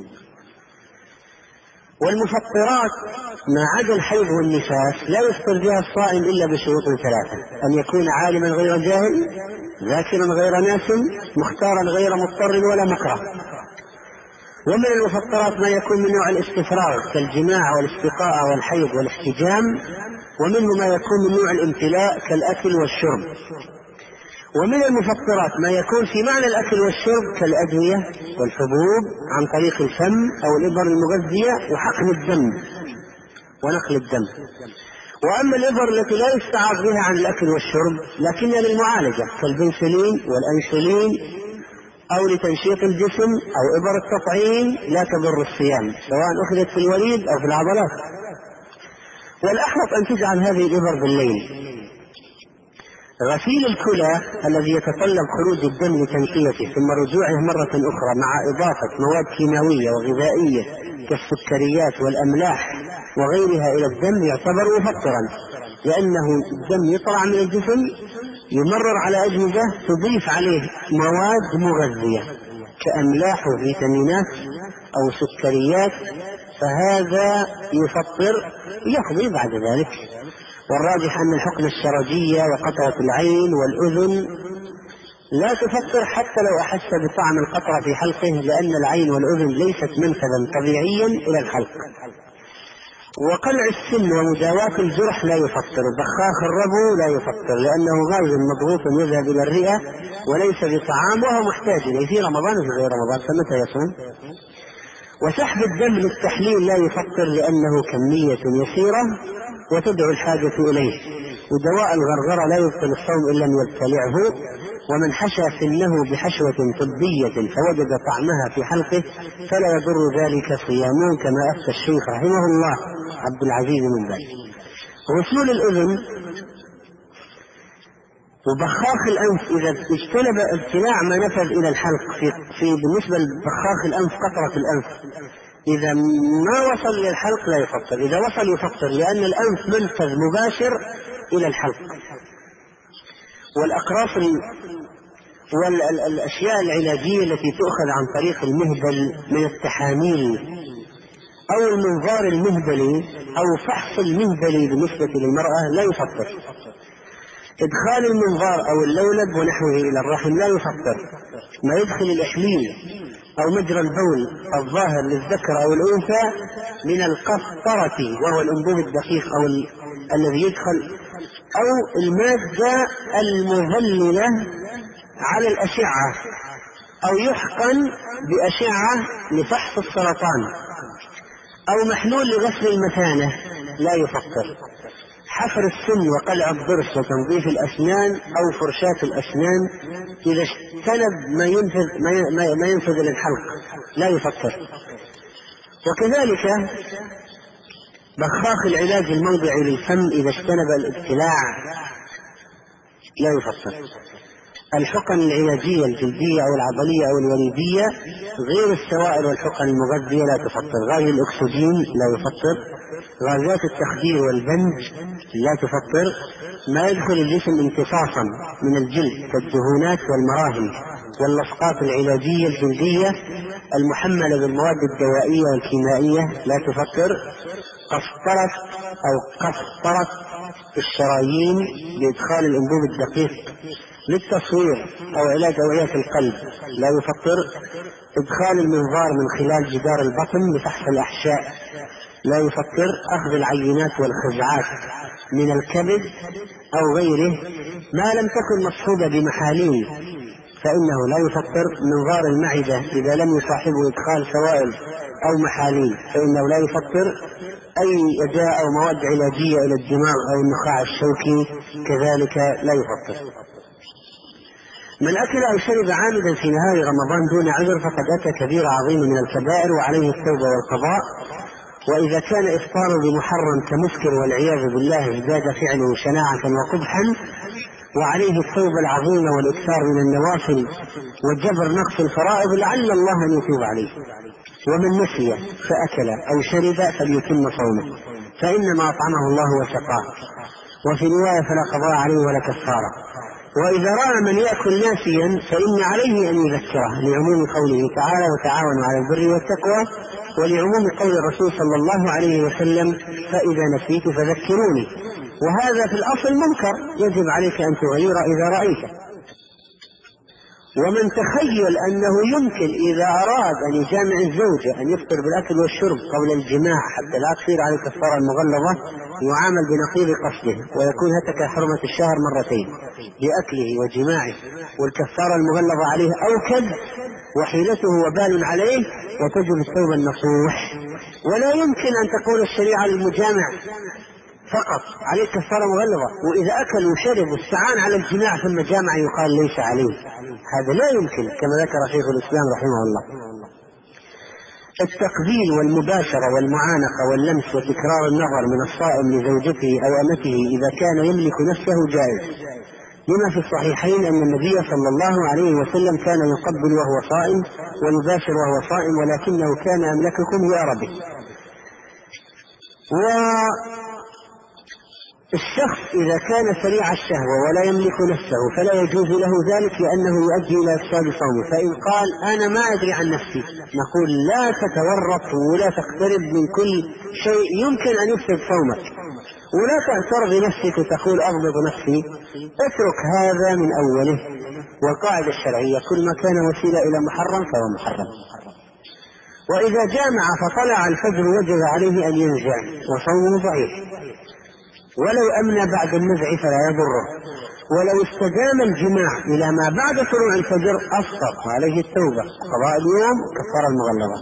[SPEAKER 1] والمفطرات ما عدا الحيض والنفاس لا يفطر بها الصائم إلا بشروط ثلاثة: أن يكون عالما غير جاهل، ذاكرا غير ناس، مختارا غير مضطر ولا مكره. ومن المفطرات ما يكون من نوع الاستفراغ كالجماع والاستقاء والحيض والاحتجام، ومنه ما يكون من نوع الامتلاء كالأكل والشرب. ومن المفطرات ما يكون في معنى الأكل والشرب كالأدوية والحبوب عن طريق الفم أو الإبر المغذية وحقن الدم ونقل الدم. وأما الإبر التي لا يستعاض بها عن الأكل والشرب لكنها للمعالجة كالبنسلين والأنسولين أو لتنشيط الجسم أو إبر التطعيم لا تضر الصيام سواء أخذت في الوريد أو في العضلات. والأحوط أن تجعل هذه الإبر بالليل. غسيل الكلى الذي يتطلب خروج الدم لتنقيته ثم رجوعه مرة أخرى مع إضافة مواد كيماوية وغذائية كالسكريات والأملاح وغيرها إلى الدم يعتبر مفطرا، لأنه الدم يطلع من الجسم يمرر على أجهزة تضيف عليه مواد مغذية كأملاح وفيتامينات أو سكريات، فهذا يفطر يقضي بعد ذلك. والراجح أن الحقن الشرجية وقطرة العين والأذن لا تفطر حتى لو أحس بطعم القطرة في حلقه، لأن العين والأذن ليست منفذا طبيعيا إلى الحلق. وقلع السن ومداواة الجرح لا يفطر. بخاخ الربو لا يفطر لأنه غاز مضغوط يذهب إلى الرئة وليس بطعام وهو محتاج إليه في رمضان وفي غير رمضان، فمتى يصوم؟ وسحب الدم للتحليل لا يفطر لأنه كمية يسيرة وتدعو الحاجة إليه. ودواء الغرغرة لا يبطل الصوم إن لم يبتلعه. ومن حشى سنه بحشوة طبية فوجد طعمها في حلقه فلا يضر ذلك صيامه، كما أفتى الشيخ رحمه الله عبد العزيز من ذلك. غسول الأذن وبخاخ الأنف إذا اجتنب ابتلاع ما نفذ إلى الحلق في, في بالنسبة لبخاخ الأنف قطرة الأنف إذا ما وصل للحلق لا يفطر، إذا وصل يفطر لأن الأنف منفذ مباشر إلى الحلق. والأقراص والأشياء العلاجية التي تؤخذ عن طريق المهبل من التحاميل أو المنظار المهبلي أو فحص المهبلي بالنسبة للمرأة لا يفطر. إدخال المنظار أو اللولب ونحوه إلى الرحم لا يفطر. ما يدخل الإحليل أو مجرى البول الظاهر للذكر أو الأنثى من القسطرة وهو الأنبوب الدقيق أو ال... الذي يدخل، أو المادة المظللة على الأشعة، أو يحقن بأشعة لفحص السرطان، أو محلول لغسل المثانة لا يفطر. حفر السن وقلع الضرس وتنظيف الأسنان أو فرشاة الأسنان إذا اجتنب ما ينفذ, ما ينفذ للحلق لا يفطر. وكذلك بخاخ العلاج الموضعي للفم إذا اجتنب الابتلاع لا يفطر. الحقن العلاجية الجلدية أو العضلية أو الوريدية غير السوائل والحقن المغذية لا تفطر. غاز الأكسجين لا يفطر. غازات التخدير والبنج لا تفطر. ما يدخل الجسم امتصاصا من الجلد كالدهونات والمراهم واللصقات العلاجية الجلدية المحملة بالمواد الدوائية والكيميائية لا تفطر. قسطرة أو قسطرة الشرايين بإدخال الأنبوب الدقيق للتصوير أو علاج أوعية القلب لا يفطر. إدخال المنظار من خلال جدار البطن لفحص الأحشاء لا يفطر. أخذ العينات والخزعات من الكبد أو غيره ما لم تكن مصحوبة بمحاليل فإنه لا يفطر. منظار المعدة إذا لم يصاحبه إدخال سوائل أو محاليل فإنه لا يفطر. أي أداء أو مواد علاجية إلى الدماغ أو النخاع الشوكي كذلك لا يفطر. من أكل أو شرب عامدا في نهار رمضان دون عذر فقد أتى كبيرة عظيمة من الكبائر وعليه التوبة والقضاء. وإذا كان إفطاره بمحرم كمسكر والعياذ بالله ازداد فعله شناعة وقبحا، وعليه التوبة العظيمة والإكثار من النوافل وجبر نقص الفرائض لعل الله أن يتوب عليه. ومن نسي فأكل أو شرب فليتم صومه فإنما أطعمه الله وسقاه. وفي رواية فلا قضاء عليه ولا كفارة. وإذا رأى من يأكل ناسيا فإن عليه أن يذكره لعموم قوله تعالى وتعاونوا على البر والتقوى، ولعموم قول الرسول صلى الله عليه وسلم فإذا نسيت فذكروني. وهذا في الأصل منكر يجب عليك أن تغير إذا رأيته. ومن تخيل أنه يمكن إذا أراد أن يجامع الزوجة أن يفطر بالأكل والشرب قبل الجماع حتى لا تصير عليه الكفارة المغلظة، يعامل بنقيض قصده ويكون هتك حرمة الشهر مرتين بأكله وجماعه، والكفارة المغلظة عليه أوكد وحيلته وبال عليه، وتجب التوبة النصوح. ولا يمكن أن تقول الشريعة للمجامع فقط عليه كفارة مغلظة، وإذا أكل وشرب واستعان على الجماع ثم جامع يقال ليس عليه. هذا لا يمكن كما ذكر شيخ الإسلام رحمه الله. التقبيل والمباشرة والمعانقة واللمس وتكرار النظر من الصائم لزوجته أو أمته إذا كان يملك نفسه جائز، لما في الصحيحين أن النبي صلى الله عليه وسلم كان يقبل وهو صائم ويباشر وهو صائم، ولكنه كان أملككم لأربه. و الشخص إذا كان سريع الشهوة ولا يملك نفسه فلا يجوز له ذلك لأنه يؤدي إلى إفساد صومه. فإن قال أنا ما أدري عن نفسي نقول لا تتورط ولا تقترب من كل شيء يمكن أن يفسد صومك، ولا تغتر بنفسك وتقول أغضب نفسي، اترك هذا من أوله. والقاعدة الشرعية كل ما كان وسيلة إلى محرم فهو محرم. وإذا جامع فطلع الفجر وجب عليه أن ينزع وصومه ضعيف، ولو أمنى بعد النزع فلا يضره. ولو استدام الجماع إلى ما بعد طلوع الفجر أفطر وعليه التوبة قضاء اليوم كفارة المغلظة.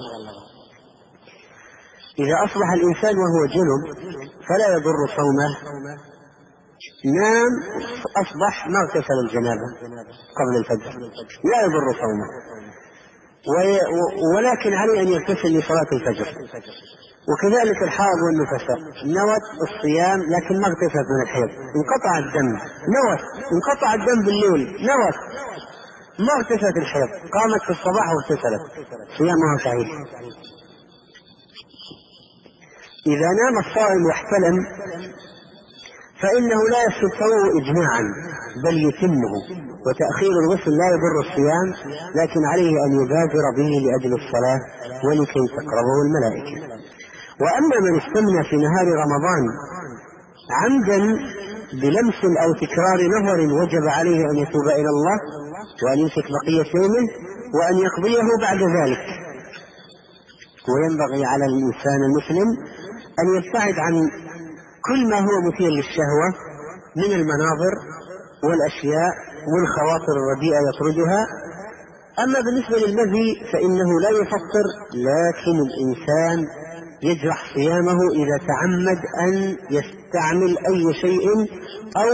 [SPEAKER 1] إذا أصبح الإنسان وهو جنب فلا يضر صومه، نام أصبح ما اغتسل الجنابة قبل الفجر لا يضر صومه، ولكن عليه أن يغتسل لصلاة الفجر. وكذلك الحائض والنفساء نوت الصيام لكن ما اغتسلت من الحيض، انقطع الدم، نوت انقطع الدم بالليل، نوت ما اغتسلت الحيض، قامت في الصباح واغتسلت، صيامها صحيح. إذا نام الصائم واحتلم فإنه لا يفسد صومه إجماعا بل يتمه، وتأخير الغسل لا يضر الصيام، لكن عليه أن يبادر به لأجل الصلاة ولكي تقربه الملائكة. وأما من استمنى في نهار رمضان عمدا بلمس أو تكرار نظر وجب عليه أن يتوب إلى الله وأن يمسك بقية يومه وأن يقضيه بعد ذلك. وينبغي على الإنسان المسلم أن يبتعد عن كل ما هو مثير للشهوة من المناظر والأشياء والخواطر الرديئة يطردها. أما بالنسبة للمذي فإنه لا يفطر، لكن الإنسان يجرح صيامه إذا تعمد أن يستعمل أي شيء أو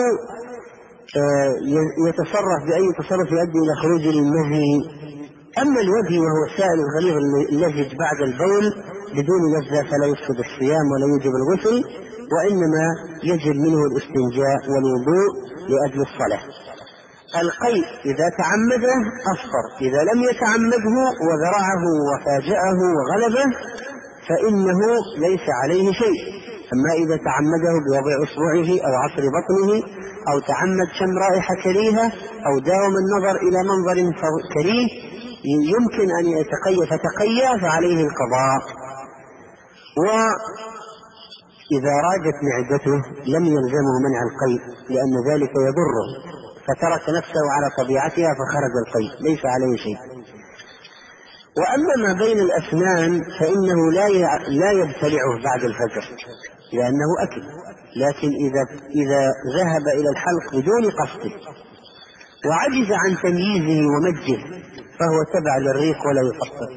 [SPEAKER 1] يتصرف بأي تصرف يؤدي إلى خروج المذي. أما الودي وهو السائل الغليظ اللزج بعد البول بدون لذة فلا يفسد الصيام ولا يوجب الغسل، وإنما يجب منه الاستنجاء والوضوء لأجل الصلاة. القيء إذا تعمده أفطر، إذا لم يتعمده وذرعه وفاجأه وغلبه فإنه ليس عليه شيء. أما إذا تعمده بوضع إصبعه أو عصر بطنه أو تعمد شم رائحة كريهة أو داوم النظر إلى منظر كريه يمكن أن يتقيأ فتقيأ فعليه القضاء. وإذا راجت معدته لم يلزمه منع القيء لأن ذلك يضره، فترك نفسه على طبيعتها فخرج القيء ليس عليه شيء. وأما ما بين الأسنان فإنه لا لا يبتلعه بعد الفجر لأنه أكل، لكن إذا إذا ذهب إلى الحلق بدون قصده وعجز عن تمييزه ومجه فهو تبع للريق ولا يفطر.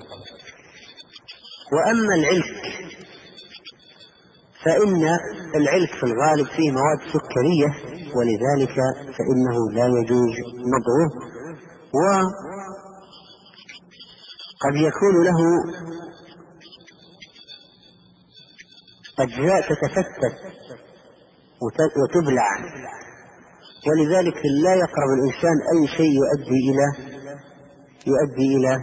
[SPEAKER 1] وأما العلك فإن العلك في الغالب فيه مواد سكرية ولذلك فإنه لا يجوز مضغه وقد يكون له أجزاء تتفتت وتبلع، ولذلك لا يقرب الإنسان أي شيء يؤدي إلى يؤدي إلى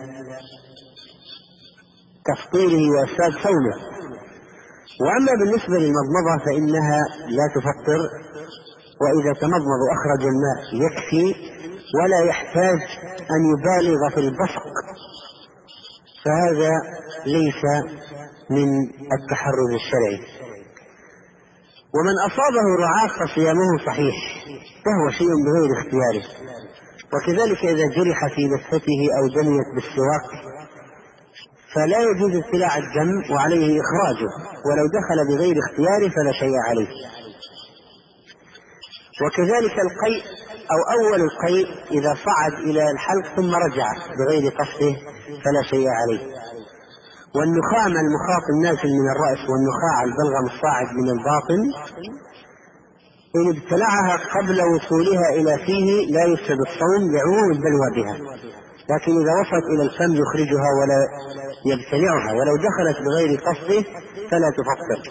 [SPEAKER 1] تفطيره وإفساد صومه. وأما بالنسبة للمضمضة فإنها لا تفطر، وإذا تمضمض أخرج الماء يكفي ولا يحتاج أن يبالغ في البصق، فهذا ليس من التحرز الشرعي. ومن أصابه رعاف فصيامه صحيح، وهو شيء بغير اختياره. وكذلك إذا جرح في لثته أو دميت بالسواك فلا يجوز ابتلاع الدم وعليه إخراجه، ولو دخل بغير اختياره فلا شيء عليه. وكذلك القيء أو أول القيء إذا صعد إلى الحلق ثم رجع بغير قصده فلا شيء عليه. والنخاع المخاط النازل من الرأس والنخاع البلغم الصاعد من الباطن إن ابتلعها قبل وصولها إلى فيه لا يفسد الصوم لعموم البلوى بها، لكن إذا وصلت إلى الفم يخرجها ولا يبتلعها، ولو دخلت بغير قصده فلا تفطر.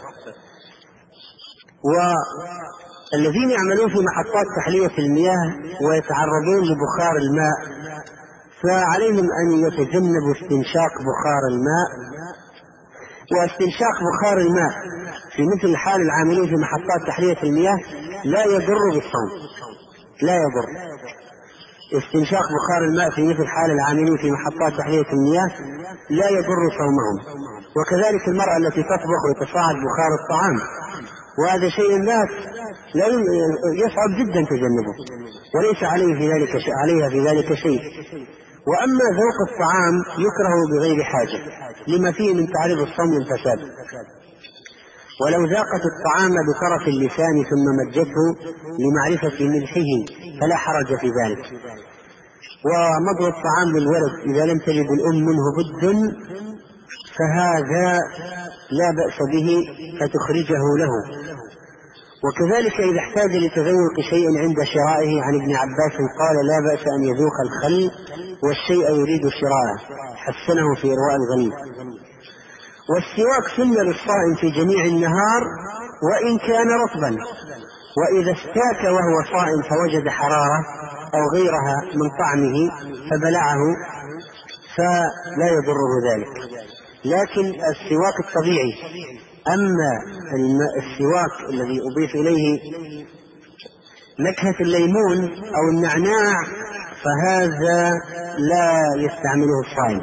[SPEAKER 1] والذين يعملون في محطات تحلية المياه ويتعرضون لبخار الماء فعليهم أن يتجنبوا استنشاق بخار الماء. واستنشاق بخار الماء في مثل حال العاملين في محطات تحلية المياه لا يضر بالصوم، لا يضر. استنشاق بخار الماء في مثل حال العاملين في محطات تحلية المياه لا يضر صومهم. وكذلك المرأة التي تطبخ وتصاعد بخار الطعام، وهذا شيء لا يصعب جدا تجنبه، وليس عليه في ذلك شيء عليها في ذلك شيء. وأما ذوق الطعام يكره بغير حاجة لما فيه من تعريض الصوم للفساد. ولو ذاقت الطعام بطرف اللسان ثم مجته لمعرفة ملحه فلا حرج في ذلك. ومضغ الطعام للولد إذا لم تجد الأم منه بد فهذا لا بأس به فتخرجه له. وكذلك إذا احتاج لتذوق شيء عند شرائه عن ابن عباس قال لا بأس أن يذوق الخل والشيء يريد شراءه، حسنه في إرواء الغليل. والسواك سنة للصائم في جميع النهار وإن كان رطبا، وإذا استاك وهو صائم فوجد حرارة أو غيرها من طعمه فبلعه فلا يضره ذلك. لكن السواك الطبيعي، أما السواك الذي أضيف إليه نكهة الليمون أو النعناع فهذا لا يستعمله الصائم،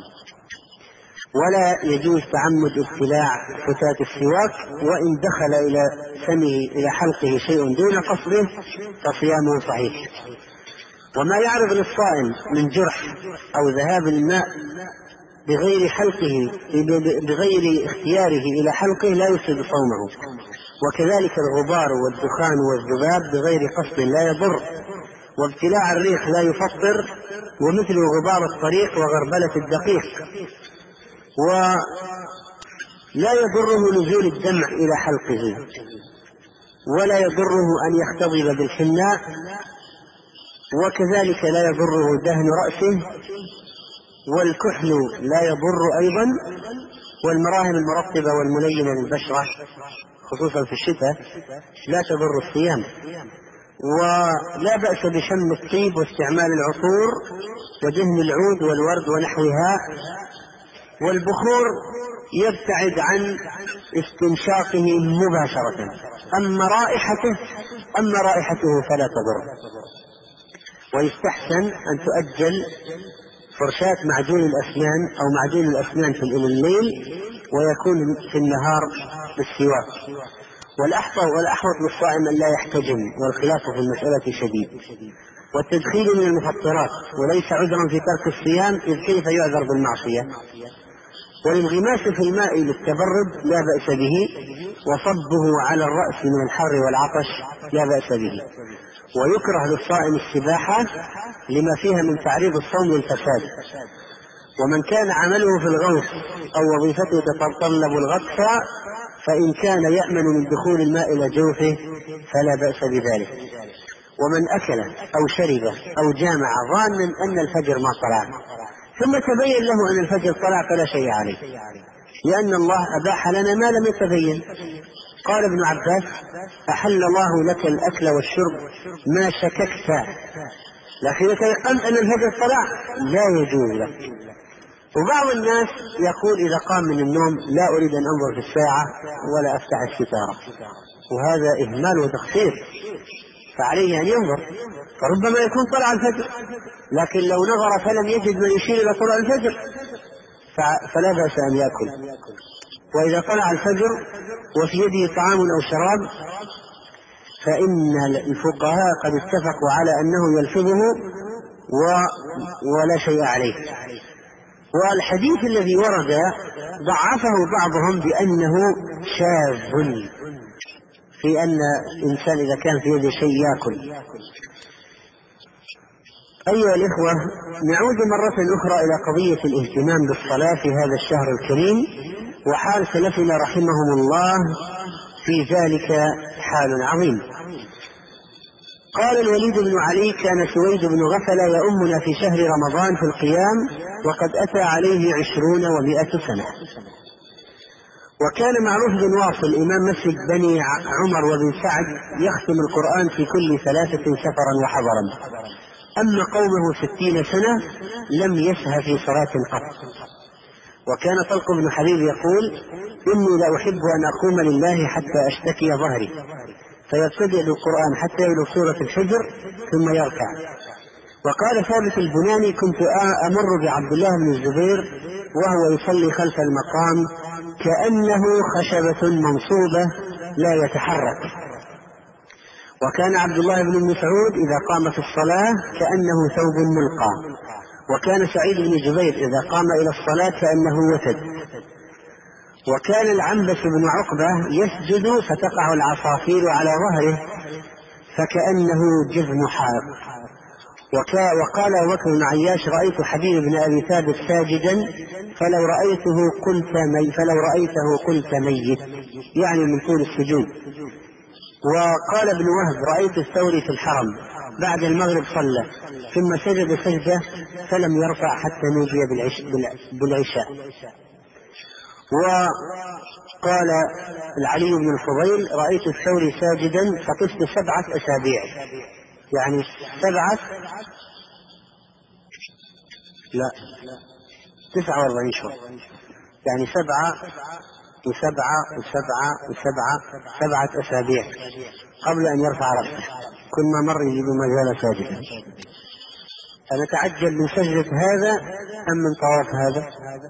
[SPEAKER 1] ولا يجوز تعمد ابتلاع فتاة السواك، وإن دخل إلى فمه إلى حلقه شيء دون قصده فصيامه صحيح. وما يعرض للصائم من جرح أو ذهاب الماء بغير حلقه بغير اختياره إلى حلقه لا يفسد صومه. وكذلك الغبار والدخان والذباب بغير قصد لا يضر. وابتلاع الريح لا يفطر، ومثل غبار الطريق وغربلة الدقيق. ولا يضره نزول الدمع إلى حلقه، ولا يضره أن يختضب بالحناء، وكذلك لا يضره دهن رأسه، والكحل لا يضر أيضا، والمراهم المرطبة والملينة للبشرة خصوصا في الشتاء لا تضر الصيام. ولا بأس بشم الطيب واستعمال العطور ودهن العود والورد ونحوها. والبخور يبتعد عن استنشاقه مباشرة، أما رائحته أما رائحته فلا تضر. ويستحسن أن تؤجل فرشاة معجون الأسنان أو معجون الأسنان في الليل، ويكون في النهار بالسواك. والأحوط والأحوط للصائم أن لا يحتجم، والخلاف في المسألة شديد. والتدخين من المفطرات وليس عذرا في ترك الصيام، إذ كيف يعذر بالمعصية. والانغماس في الماء للتبرد لا بأس به، وصبه على الرأس من الحر والعطش لا بأس به. ويكره للصائم السباحة لما فيها من تعريض الصوم للفساد. ومن كان عمله في الغوص أو وظيفته تتطلب الغطس فإن كان يأمن من دخول الماء إلى جوفه فلا بأس بذلك. ومن أكل أو شرب أو جامع ظانا أن الفجر ما طلع ثم تبين له أن الفجر طلع فلا شيء عليه، لأن الله أباح لنا ما لم يتبين. قال ابن عباس: أحل الله لك الأكل والشرب ما شككت، لكن إذا تيقنت أن الفجر طلع لا يجوز لك. وبعض الناس يقول إذا قام من النوم: لا أريد أن أنظر في الساعة ولا أفتح الستارة، وهذا إهمال وتقصير، فعليه أن ينظر، فربما يكون طلع الفجر، لكن لو نظر فلم يجد من يشير إلى طلوع الفجر فلا بأس أن يأكل. وإذا طلع الفجر وفي يده طعام أو شراب فإن الفقهاء قد اتفقوا على أنه يلفظه ولا شيء عليه. والحديث الذي ورد ضعفه بعضهم بأنه شاذ، في أن الإنسان إذا كان في يده شيء يأكل. أيها الإخوة، نعود مرة أخرى إلى قضية الاهتمام بالصلاة في هذا الشهر الكريم، وحال سلفنا رحمهم الله في ذلك حال عظيم. قال الوليد بن علي: كان سويد بن غفل يؤمنا في شهر رمضان في القيام وقد أتى عليه عشرون ومائة سنة. وكان معروف بن واصل إمام مسجد بني عمر وبن سعد يختم القرآن في كل ثلاثة سفرا وحضرا، أما قومه ستين سنة لم يسه في صلاة قط. وكان طلق بن حبيب يقول: إني لا أحب أن أقوم لله حتى أشتكي ظهري، فيبتدئ بالقرآن حتى يبلغ سورة الفجر ثم يركع. وقال ثابت البناني: كنت أمر بعبد الله بن الزبير وهو يصلي خلف المقام كأنه خشبة منصوبة لا يتحرك. وكان عبد الله بن مسعود إذا قام في الصلاة كأنه ثوب ملقى. وكان سعيد بن جبير إذا قام إلى الصلاة كأنه وتد. وكان العنبس بن عقبة يسجد فتقع العصافير على ظهره فكأنه جذم حائط. وقال بكر بن عياش: رأيت حبيب بن أبي ثابت ساجدا فلو رأيته قلت مي فلو رأيته قلت ميت، يعني من طول السجود. وقال ابن وهب: رأيت الثوري في الحرم بعد المغرب صلى ثم سجد سجدة فلم يرفع حتى نودي بالعشاء. وقال العلي بن الفضيل: رأيت الثوري ساجدا فقست سبعة أسابيع، يعني سبعة لا تسعة واربعين شهر، يعني سبعة وسبعة وسبعة وسبعة سبعة أسابيع قبل أن يرفع رأسه، كل ما مر يجب ما زال ساجدا. أنا أتعجل من سجدة هذا أم من طواف هذا؟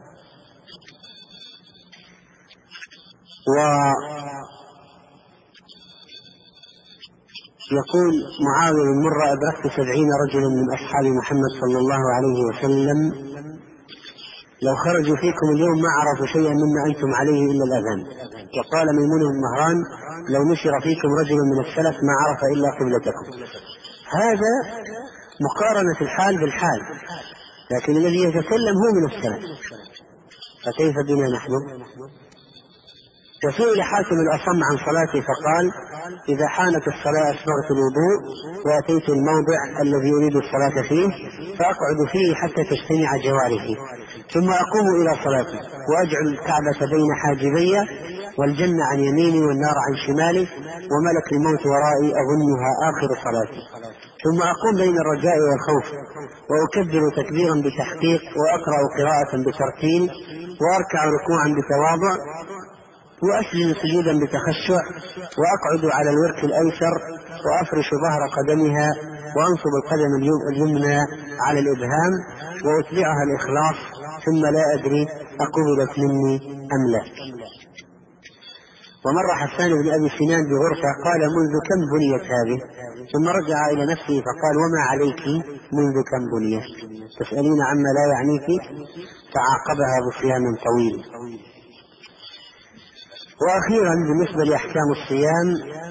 [SPEAKER 1] ويقول معاوية بن مرة: أدركت سبعين رجلا من أصحاب محمد صلى الله عليه وسلم لو خرجوا فيكم اليوم ما عرفوا شيئا مما أنتم عليه إلا الأذان. وقال ميمون بن مهران: لو نشر فيكم رجل من السلف ما عرف إلا قبلتكم. هذا مقارنة الحال بالحال، لكن الذي يتكلم هو من السلف، فكيف بنا نحن؟ وسئل حاتم الأصم عن صلاته فقال: إذا حانت الصلاة أسبغت الوضوء وأتيت الموضع الذي أريد الصلاة فيه فأقعد فيه حتى تجتمع جوارحي، ثم أقوم إلى صلاتي وأجعل الكعبة بين حاجبي والجنة عن يميني والنار عن شمالي وملك الموت ورائي أظنها آخر صلاتي، ثم أقوم بين الرجاء والخوف وأكبر تكبيرا بتحقيق وأقرأ قراءة بترتيل وأركع ركوعا بتواضع وأسجد سجودا بتخشع وأقعد على الورك الأيسر وأفرش ظهر قدمها وأنصب القدم اليمنى على الإبهام وأتبعها الإخلاص، ثم لا أدري أقبلت مني أم لا. ومر حسان بن أبي سنان بغرفة قال: منذ كم بنيت هذه؟ ثم رجع إلى نفسه فقال: وما عليك منذ كم بنيت؟ تسألين عما لا يعنيك؟ فعاقبها بصيام طويل. وأخيرا بالنسبة لأحكام الصيام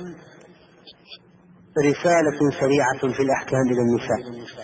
[SPEAKER 1] رسالة سريعة في الأحكام إلى النساء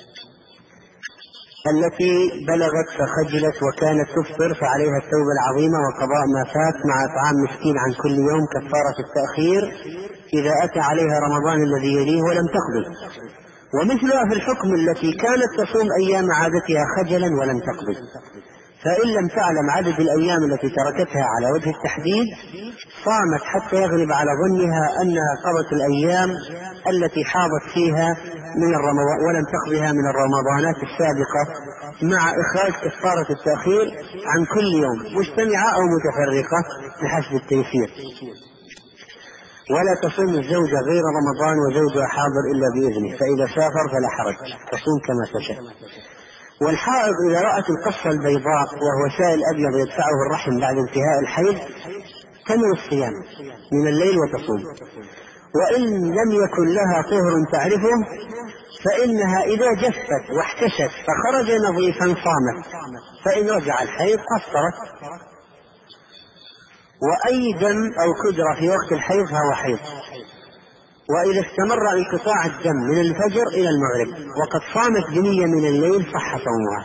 [SPEAKER 1] التي بلغت فخجلت وكانت تفطر فعليها التوبة العظيمة وقضاء ما فات مع إطعام مسكين عن كل يوم كفارة التأخير إذا أتى عليها رمضان الذي يليه ولم تقضي، ومثلها في الحكم التي كانت تصوم أيام عادتها خجلا ولم تقضي، فإن لم تعلم عدد الأيام التي تركتها على وجه التحديد صامت حتى يغلب على ظنها أنها قضت الأيام التي حاضت فيها من الرمضان ولم تقضها من الرمضانات السابقة، مع إخراج كفارة التأخير عن كل يوم مجتمعة أو متفرقة بحسب التيسير. ولا تصوم الزوجة غير رمضان وزوجها حاضر إلا بإذنه، فإذا سافر فلا حرج تصوم كما تشاء. والحائض إذا رأت القصة البيضاء وهو سائل أبيض يدفعه الرحم بعد انتهاء الحيض تنوي الصيام من الليل وتصوم، وإن لم يكن لها طهر تعرفه فإنها إذا جفت واحتشت فخرج نظيفا صامت، فإن رجع الحيض أفطرت. وأي دم أو كدرة في وقت الحيض فهو حيض. وإذا استمر انقطاع الدم من الفجر إلى المغرب وقد صامت بنية من الليل صح صومها.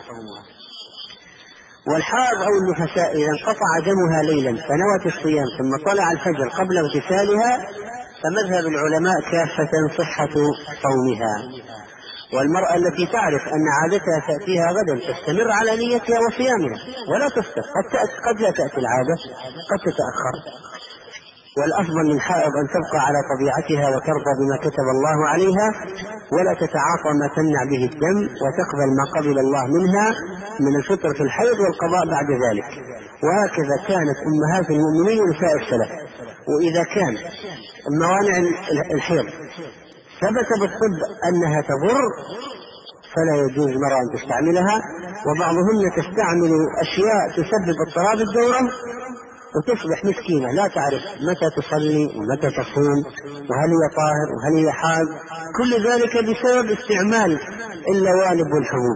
[SPEAKER 1] والحائض أو النفساء إذا انقطع دمها ليلا فنوت الصيام ثم طلع الفجر قبل اغتسالها فمذهب العلماء كافة صحة صومها. والمرأة التي تعرف أن عادتها تأتيها غدا تستمر على نيتها وصيامها ولا تفطر، قد لا تأتي العادة قد تتأخر. والأفضل للحائض أن تبقى على طبيعتها وترضى بما كتب الله عليها ولا تتعاطى ما تمنع به الدم، وتقبل ما قبل الله منها من الفطر في الحيض والقضاء بعد ذلك. وهكذا كانت أمهات المؤمنين ونساء السلف. وإذا كان موانع الحيض ثبت بالطب أنها تضر فلا يجوز المرأة أن تستعملها، وبعضهن تستعمل أشياء تسبب اضطراب الدورة وتصبح مسكينة لا تعرف متى تصلي ومتى تصوم وهل هي طاهر وهل هي حاض، كل ذلك بسبب استعمال اللوالب والحبوب.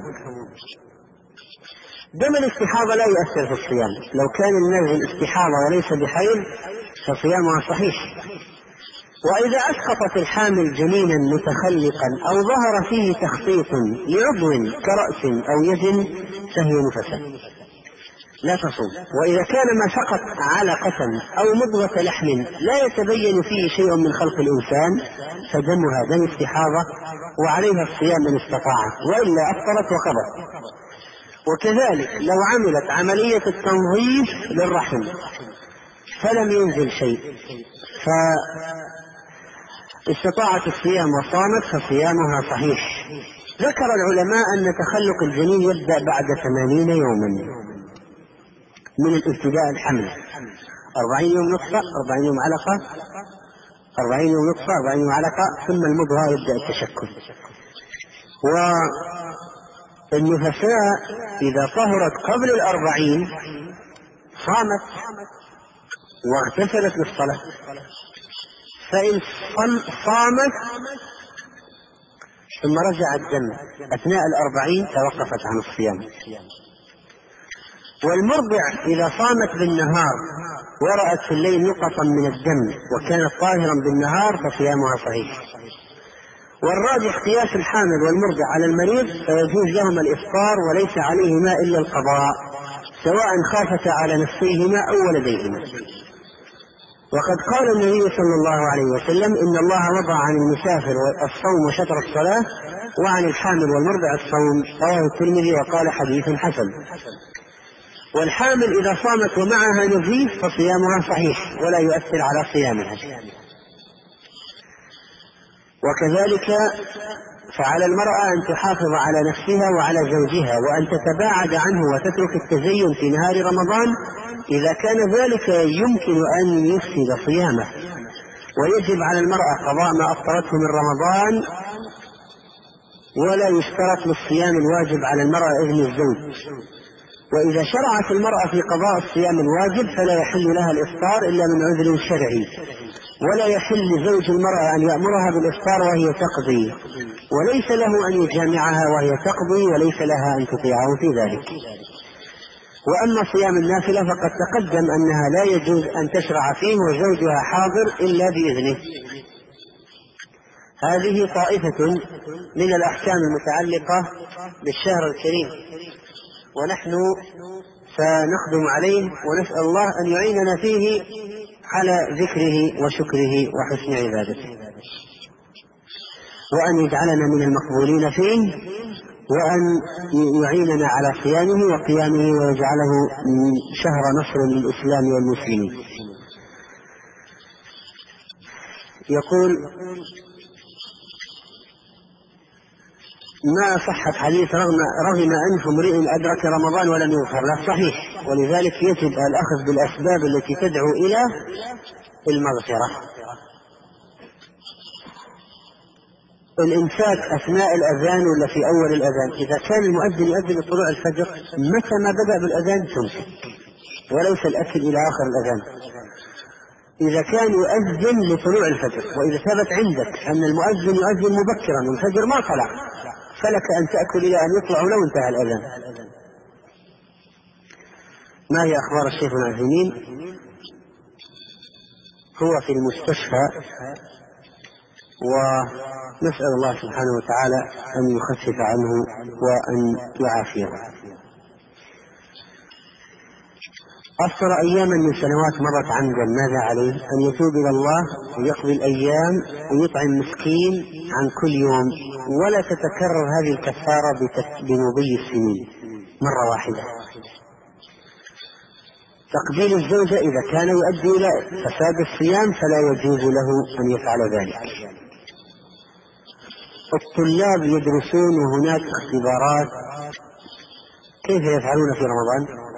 [SPEAKER 1] دم الاستحاضة لا يؤثر في الصيام، لو كان النازل استحاضة وليس بحيض فصيامها صحيح. وإذا أسقطت الحامل جنينا متخلقا أو ظهر فيه تخطيط لعضو كرأس أو يد فهي نفساء لا تصوم. وإذا كان ما سقط علقة أو مضغة لحم لا يتبين فيه شيء من خلق الإنسان فدمها دم استحاضة وعليها الصيام إن استطاعت، وإلا أفطرت وقضت. وكذلك لو عملت عملية التنظيف للرحم فلم ينزل شيء فاستطاعت الصيام وصامت فصيامها صحيح. ذكر العلماء أن تخلق الجنين يبدأ بعد ثمانين يوما من الابتداء الحمل، أربعين يوم نطفة، أربعين يوم علقة، أربعين يوم نطفة، أربعين يوم علقة، ثم المضغة يبدأ التشكل. والنفساء إذا طهرت قبل الأربعين صامت واغتسلت للصلاة، فإن صامت ثم رجع الدم أثناء الأربعين توقفت عن الصيام. والمرضع إذا صامت بالنهار ورأت في الليل نقطا من الدم وكانت طاهرا بالنهار فصيامها صحيح. والراجح قياس الحامل والمرضع على المريض فيجوز لهما الإفطار وليس عليهما إلا القضاء سواء خافتا على نفسيهما أو ولديهما. وقد قال النبي صلى الله عليه وسلم إن الله وضع عن المسافر الصوم وشطر الصلاة وعن الحامل والمرضع الصوم، رواه الترمذي وقال حديث حسن. والحامل إذا صامت ومعها نزيف فصيامها صحيح ولا يؤثر على صيامها. وكذلك فعلى المرأة أن تحافظ على نفسها وعلى زوجها وأن تتباعد عنه وتترك التزين في نهار رمضان إذا كان ذلك يمكن أن يفسد صيامه. ويجب على المرأة قضاء ما أفطرته من رمضان، ولا يشترط للصيام الواجب على المرأة إذن الزوج. وإذا شرعت المرأة في قضاء الصيام الواجب فلا يحل لها الإفطار إلا من عذر شرعي، ولا يحل لزوج المرأة أن يأمرها بالإفطار وهي تقضي، وليس له أن يجامعها وهي تقضي، وليس لها أن تطيعه في ذلك. وأما صيام النافلة فقد تقدم أنها لا يجوز أن تشرع فيه وزوجها حاضر إلا بإذنه. هذه طائفة من الأحكام المتعلقة بالشهر الكريم، ونحن سنخدم عليه ونسأل الله أن يعيننا فيه على ذكره وشكره وحسن عبادته، وأن يجعلنا من المقبولين فيه، وأن يعيننا على صيامه وقيامه، ويجعله شهر نصر للإسلام والمسلمين. يقول: ما صحة حديث رغم, رغم أنف امرئ أدرك رمضان ولم يغفر له؟ صحيح، ولذلك يجب الأخذ بالأسباب التي تدعو إلى المغفرة. الإمساك أثناء الأذان ولا في أول الأذان؟ إذا كان المؤذن يؤذن لطلوع الفجر متى ما بدأ بالأذان تمسك، وليس الأكل إلى آخر الأذان. إذا كان يؤذن لطلوع الفجر، وإذا ثبت عندك أن المؤذن يؤذن مبكرا والفجر ما طلع، فلك أن تأكل إلى أن يطلع ولو انتهى الأذان. ما هي أخبار الشيخ العثيمين؟ هو في المستشفى، ونسأل الله سبحانه وتعالى أن يخفف عنه وأن يعافيه. أفطر أياما من سنوات مرت عمدا، ماذا عليه؟ أن يتوب إلى الله ويقضي الأيام ويطعم مسكين عن كل يوم، ولا تتكرر هذه الكفارة بمضي السنين مرة واحدة. تقبيل الزوجة إذا كان يؤدي إلى فساد الصيام فلا يجوز له أن يفعل ذلك. الطلاب يدرسون وهناك اختبارات، كيف يفعلون في رمضان؟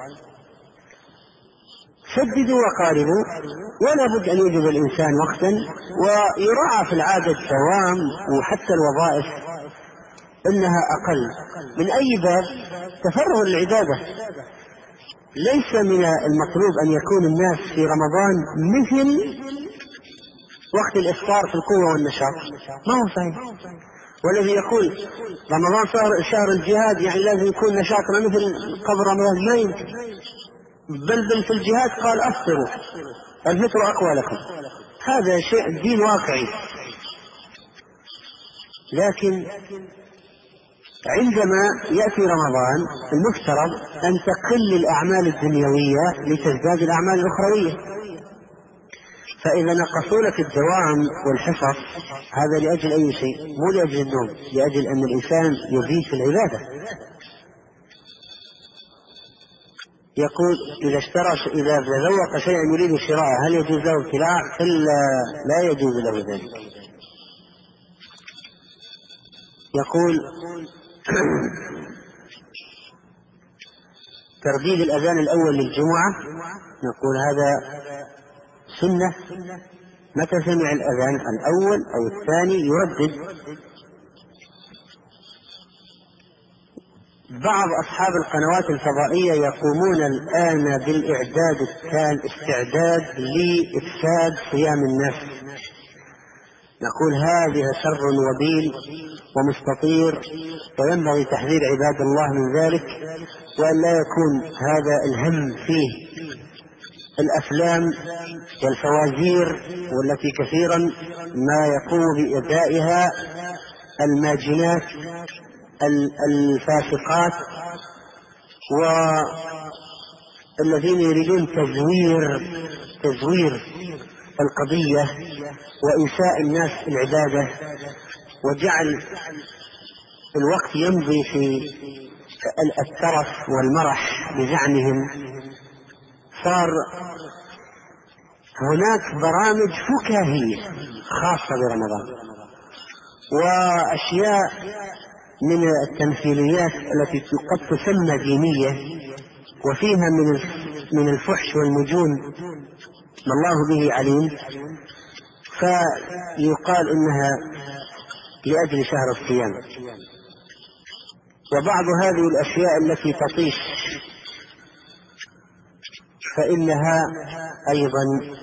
[SPEAKER 1] سددوا وقاربوا، ولا بد أن يوجد الإنسان وقتا، ويراعى في العادة الدوام وحتى الوظائف إنها أقل من أي باب تفرغ للعبادة. ليس من المطلوب أن يكون الناس في رمضان مثل وقت الإفطار في القوة والنشاط، ما هو صحيح. والذي يقول رمضان شهر الجهاد يعني لازم يكون نشاطنا مثل قبل رمضان، ما يمكن. بل بل في الجهاد قال أفطروا الفطر أقوى لكم. هذا شيء دين واقعي. لكن عندما يأتي رمضان المفترض أن تقل الأعمال الدنيوية لتزداد الأعمال الأخروية. فإذا نقصوا لك الدوام والحفظ هذا لأجل أي شيء؟ مو لأجل النوم، لأجل أن الإنسان يزيد في العبادة. يقول: إذا اشترى إذا تذوق شيئا يريد شراءه هل يجوز له ابتلاع؟ إلا لا يجوز له ذلك. يقول: ترديد الأذان الأول للجمعة، نقول هذا سنة. متى سمع الأذان الأول أو الثاني يردد. بعض أصحاب القنوات الفضائية يقومون الآن بالإعداد التام استعداد لإفساد صيام الناس. نقول هذه شر وبيل ومستطير، وينبغي تحذير عباد الله من ذلك، وأن لا يكون هذا الهم فيه الأفلام والفوازير، والتي كثيرا ما يقوم بإدائها الماجنات الفاسقات والذين يريدون تزوير تزوير القضية وإنساء الناس العبادة، وجعل الوقت يمضي في الترف والمرح بزعمهم. صار هناك برامج فكاهية خاصة برمضان، وأشياء من التمثيليات التي قد تسمى دينية وفيها من من الفحش والمجون ما الله به عليم، فيقال إنها لأجل شهر الصيام. وبعض هذه الأشياء التي تطيش فإنها أيضا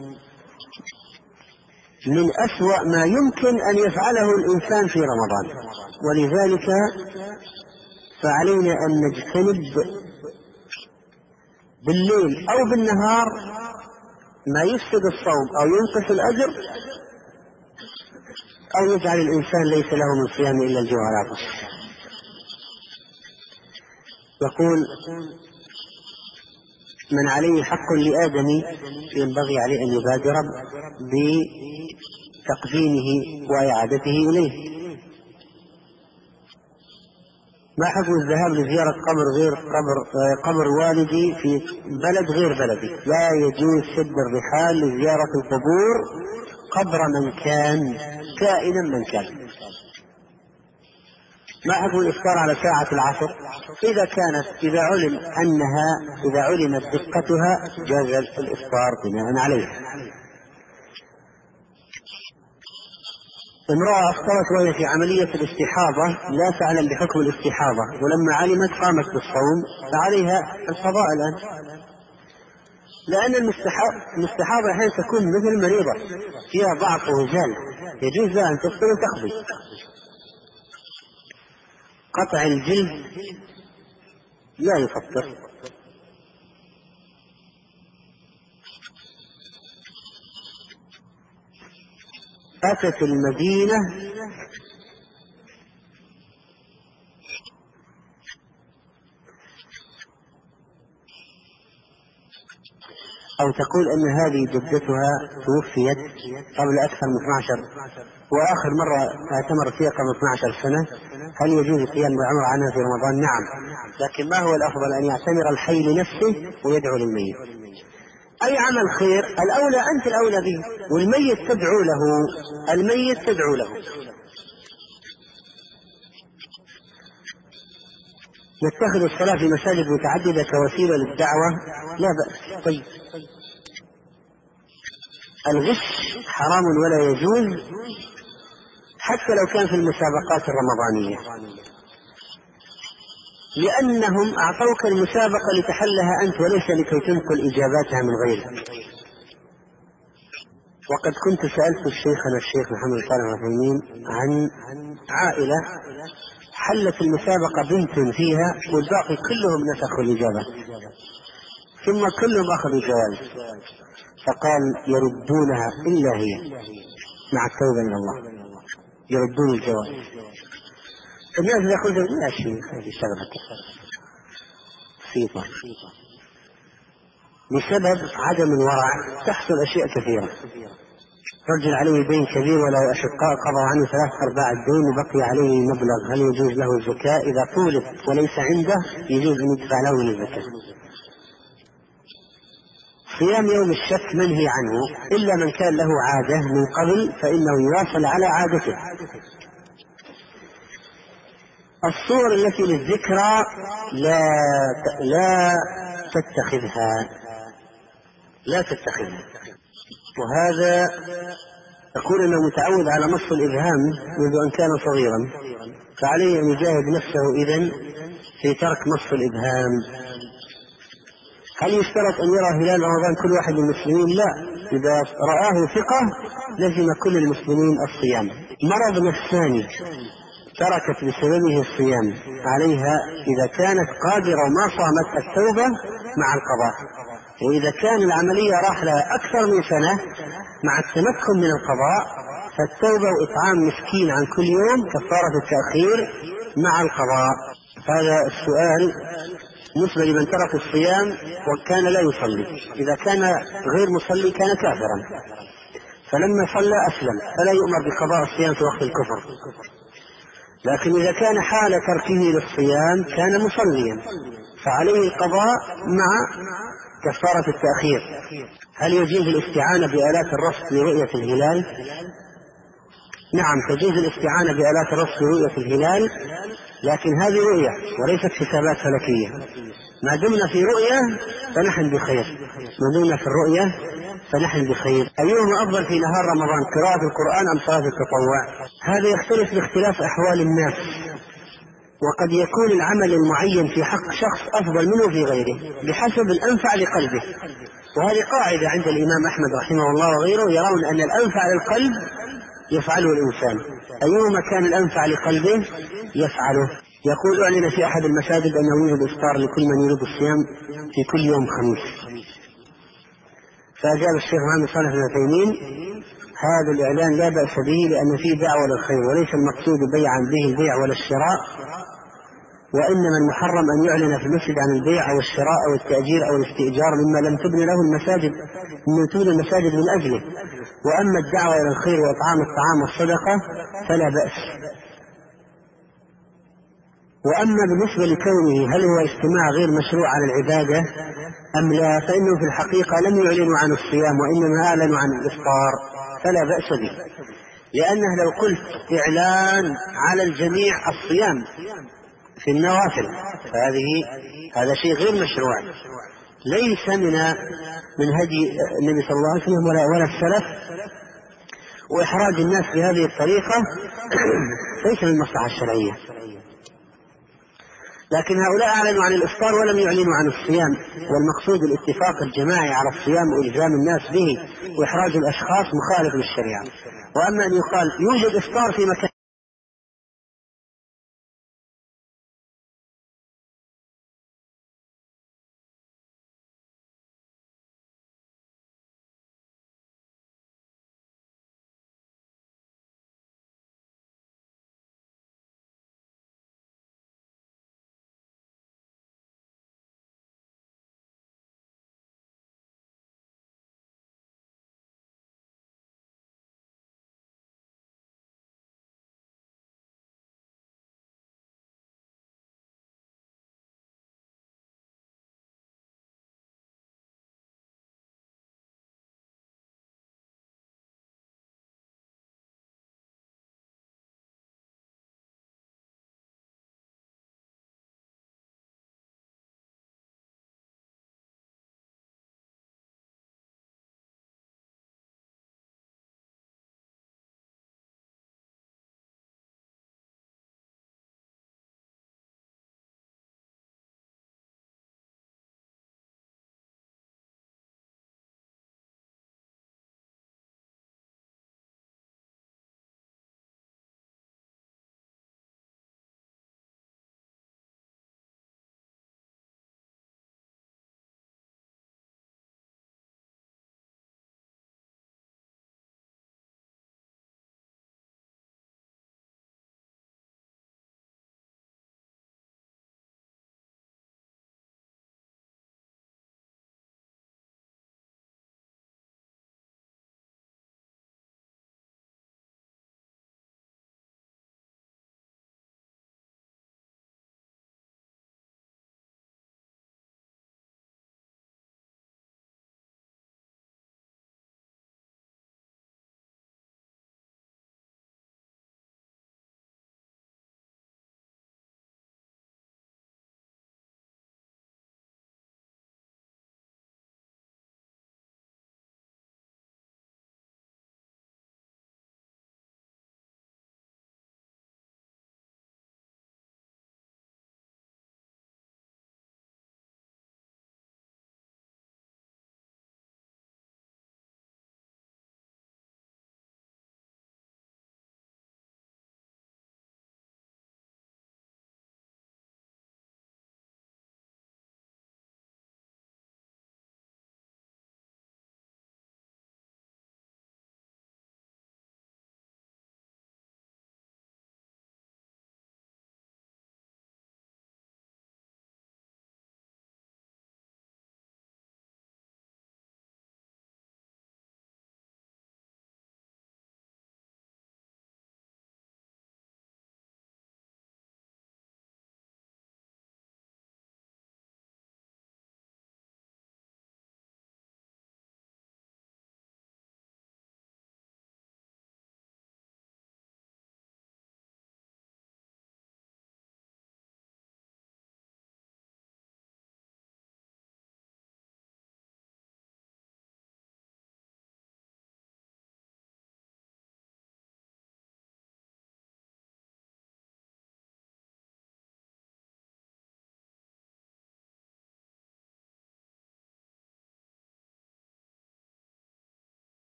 [SPEAKER 1] من أسوأ ما يمكن أن يفعله الإنسان في رمضان. ولذلك فعلينا أن نجتنب بالليل أو بالنهار ما يفسد الصوم أو ينقص الأجر أو يجعل الإنسان ليس له من صيام إلا الجوع والعطش. يقول: من عليه حق لآدمي ينبغي عليه أن يبادر بتقديمه وإعادته إليه. ما حكم الذهاب لزيارة قبر غير قبر قبر والدي في بلد غير بلدي؟ لا يجوز شد الرحال لزيارة القبور قبر من كان كائنا من كان. ما حكم الإفطار على ساعة العصر؟ إذا كانت إذا علم أنها إذا علمت دقتها جاز الإفطار بناء عليها. امرأة أفطرت وهي في عملية الاستحاضة لا تعلم بحكم الاستحاضة، ولما علمت قامت بالصوم، فعليها القضاء الآن، لأن المستحاضة أحيانا تكون مثل المريضة فيها ضعف وهزال، يجوز لها أن تفطر وتقضي. قطع الجلد لا يفطر. أتت المدينة أو تقول أن هذه جدتها توفيت قبل أكثر من اثني عشر وآخر مرة اعتمر فيها قبل اثني عشر سنة، هل يجوز القيام بالعمر عنها في رمضان؟ نعم، لكن ما هو الأفضل؟ أن يعتمر الحي لنفسه ويدعو للميت. أي عمل خير الأولى أنت الأولى به، والميت تدعو له، الميت تدعو له. نتخذ الصلاة في مساجد متعددة كوسيلة للدعوة، لا بأس. طيب، الغش حرام ولا يجوز حتى لو كان في المسابقات الرمضانية، لأنهم أعطوك المسابقة لتحلها أنت وليس لكي تنقل إجاباتها من غيرك. وقد كنت سألت الشيخنا الشيخ محمد صالح العثيمين عن عائلة حلت المسابقة بنت فيها والباقي كلهم نسخوا الإجابة، ثم كلهم أخذوا جوائز، فقال يردونها إلا هي مع التوبة إلى الله، يردون الجوائز. الناس إذا قلت لا شيء هذه شغلة بسيطة، بسبب عدم الورع تحصل أشياء كثيرة. رجل عليه دين كبير وله أشقاء قضى عنه ثلاث أرباع الدين وبقي عليه مبلغ، هل يجوز له الزكاة؟ إذا طولب وليس عنده يجوز أن يدفع له من الزكاة. صيام يوم الشك منهي عنه إلا من كان له عادة من قبل فإنه يواصل على عادته. الصور التي للذكرى لا لا تتخذها لا تتخذها وهذا يقول أنه متعود على مص الإبهام منذ أن كان صغيرا، فعليه أن يجاهد نفسه إذن في ترك مص الإبهام. هل يشترط أن يرى هلال رمضان كل واحد من المسلمين؟ لا، إذا رآه ثقة لزم كل المسلمين الصيام. مرض نفساني تركت بسببه الصيام عليها إذا كانت قادرة وما صامت التوبة مع القضاء، وإذا كان العملية راح لها أكثر من سنة مع التمكن من القضاء فالتوبة وإطعام مسكين عن كل يوم كفارة التأخير مع القضاء. هذا السؤال بالنسبة لمن ترك الصيام وكان لا يصلي. إذا كان غير مصلي كان كافرا، فلما صلى أسلم فلا يؤمر بقضاء الصيام في وقت الكفر، لكن إذا كان حال تركه للصيام كان مصليا فعليه القضاء مع كفارة التأخير. هل يجوز الاستعانة بآلات الرصد لرؤية الهلال؟ نعم، تجوز الاستعانة بآلات الرصد لرؤية الهلال، لكن هذه رؤية وليست حسابات فلكية. ما دمنا في رؤية فنحن بخير، ما دمنا في الرؤية فنحن بخير. أيهما أفضل في نهار رمضان، قراءة القرآن أم صلاة التطوع؟ هذا يختلف باختلاف أحوال الناس، وقد يكون العمل المعين في حق شخص أفضل منه في غيره بحسب الأنفع لقلبه، وهذه قاعدة عند الإمام أحمد رحمه الله وغيره، يرون أن الأنفع للقلب يفعله الإنسان، أيهما كان الأنفع لقلبه يفعله. يقول أعلن في أحد المساجد أنه يوجد إفطار لكل من يريد الصيام في كل يوم خميس، فأجاب الشيخ محمد صالح العثيمين هذا الإعلان لا بأس به لأن فيه دعوة للخير وليس المقصود بيعا به البيع ولا الشراء، وإنما المحرم أن يعلن في المسجد عن البيع أو الشراء أو التأجير أو الاستئجار مما لم تبني له المساجد مما تبني المساجد من أجله. وأما الدعوة إلى الخير وإطعام الطعام والصدقة فلا بأس. وأما بالنسبة لكونه هل هو استماع غير مشروع على العبادة أم لا، فإنه في الحقيقة لم يعلنوا عن الصيام وإنما أعلنوا عن الإفطار، فلا بأس به، لأنه لو قلت إعلان على الجميع الصيام في النوافل فهذه هذا شيء غير مشروع، ليس من من هدي النبي صلى الله عليه وسلم ولا, ولا السلف، وإحراج الناس بهذه الطريقة ليس من المصلحة الشرعية. لكن هؤلاء أعلنوا عن الإفطار ولم يعلنوا عن الصيام، والمقصود الاتفاق الجماعي على الصيام وإلزام الناس به وإحراج الأشخاص مخالف للشريعة. وأما أن يقال يوجد إفطار في مكان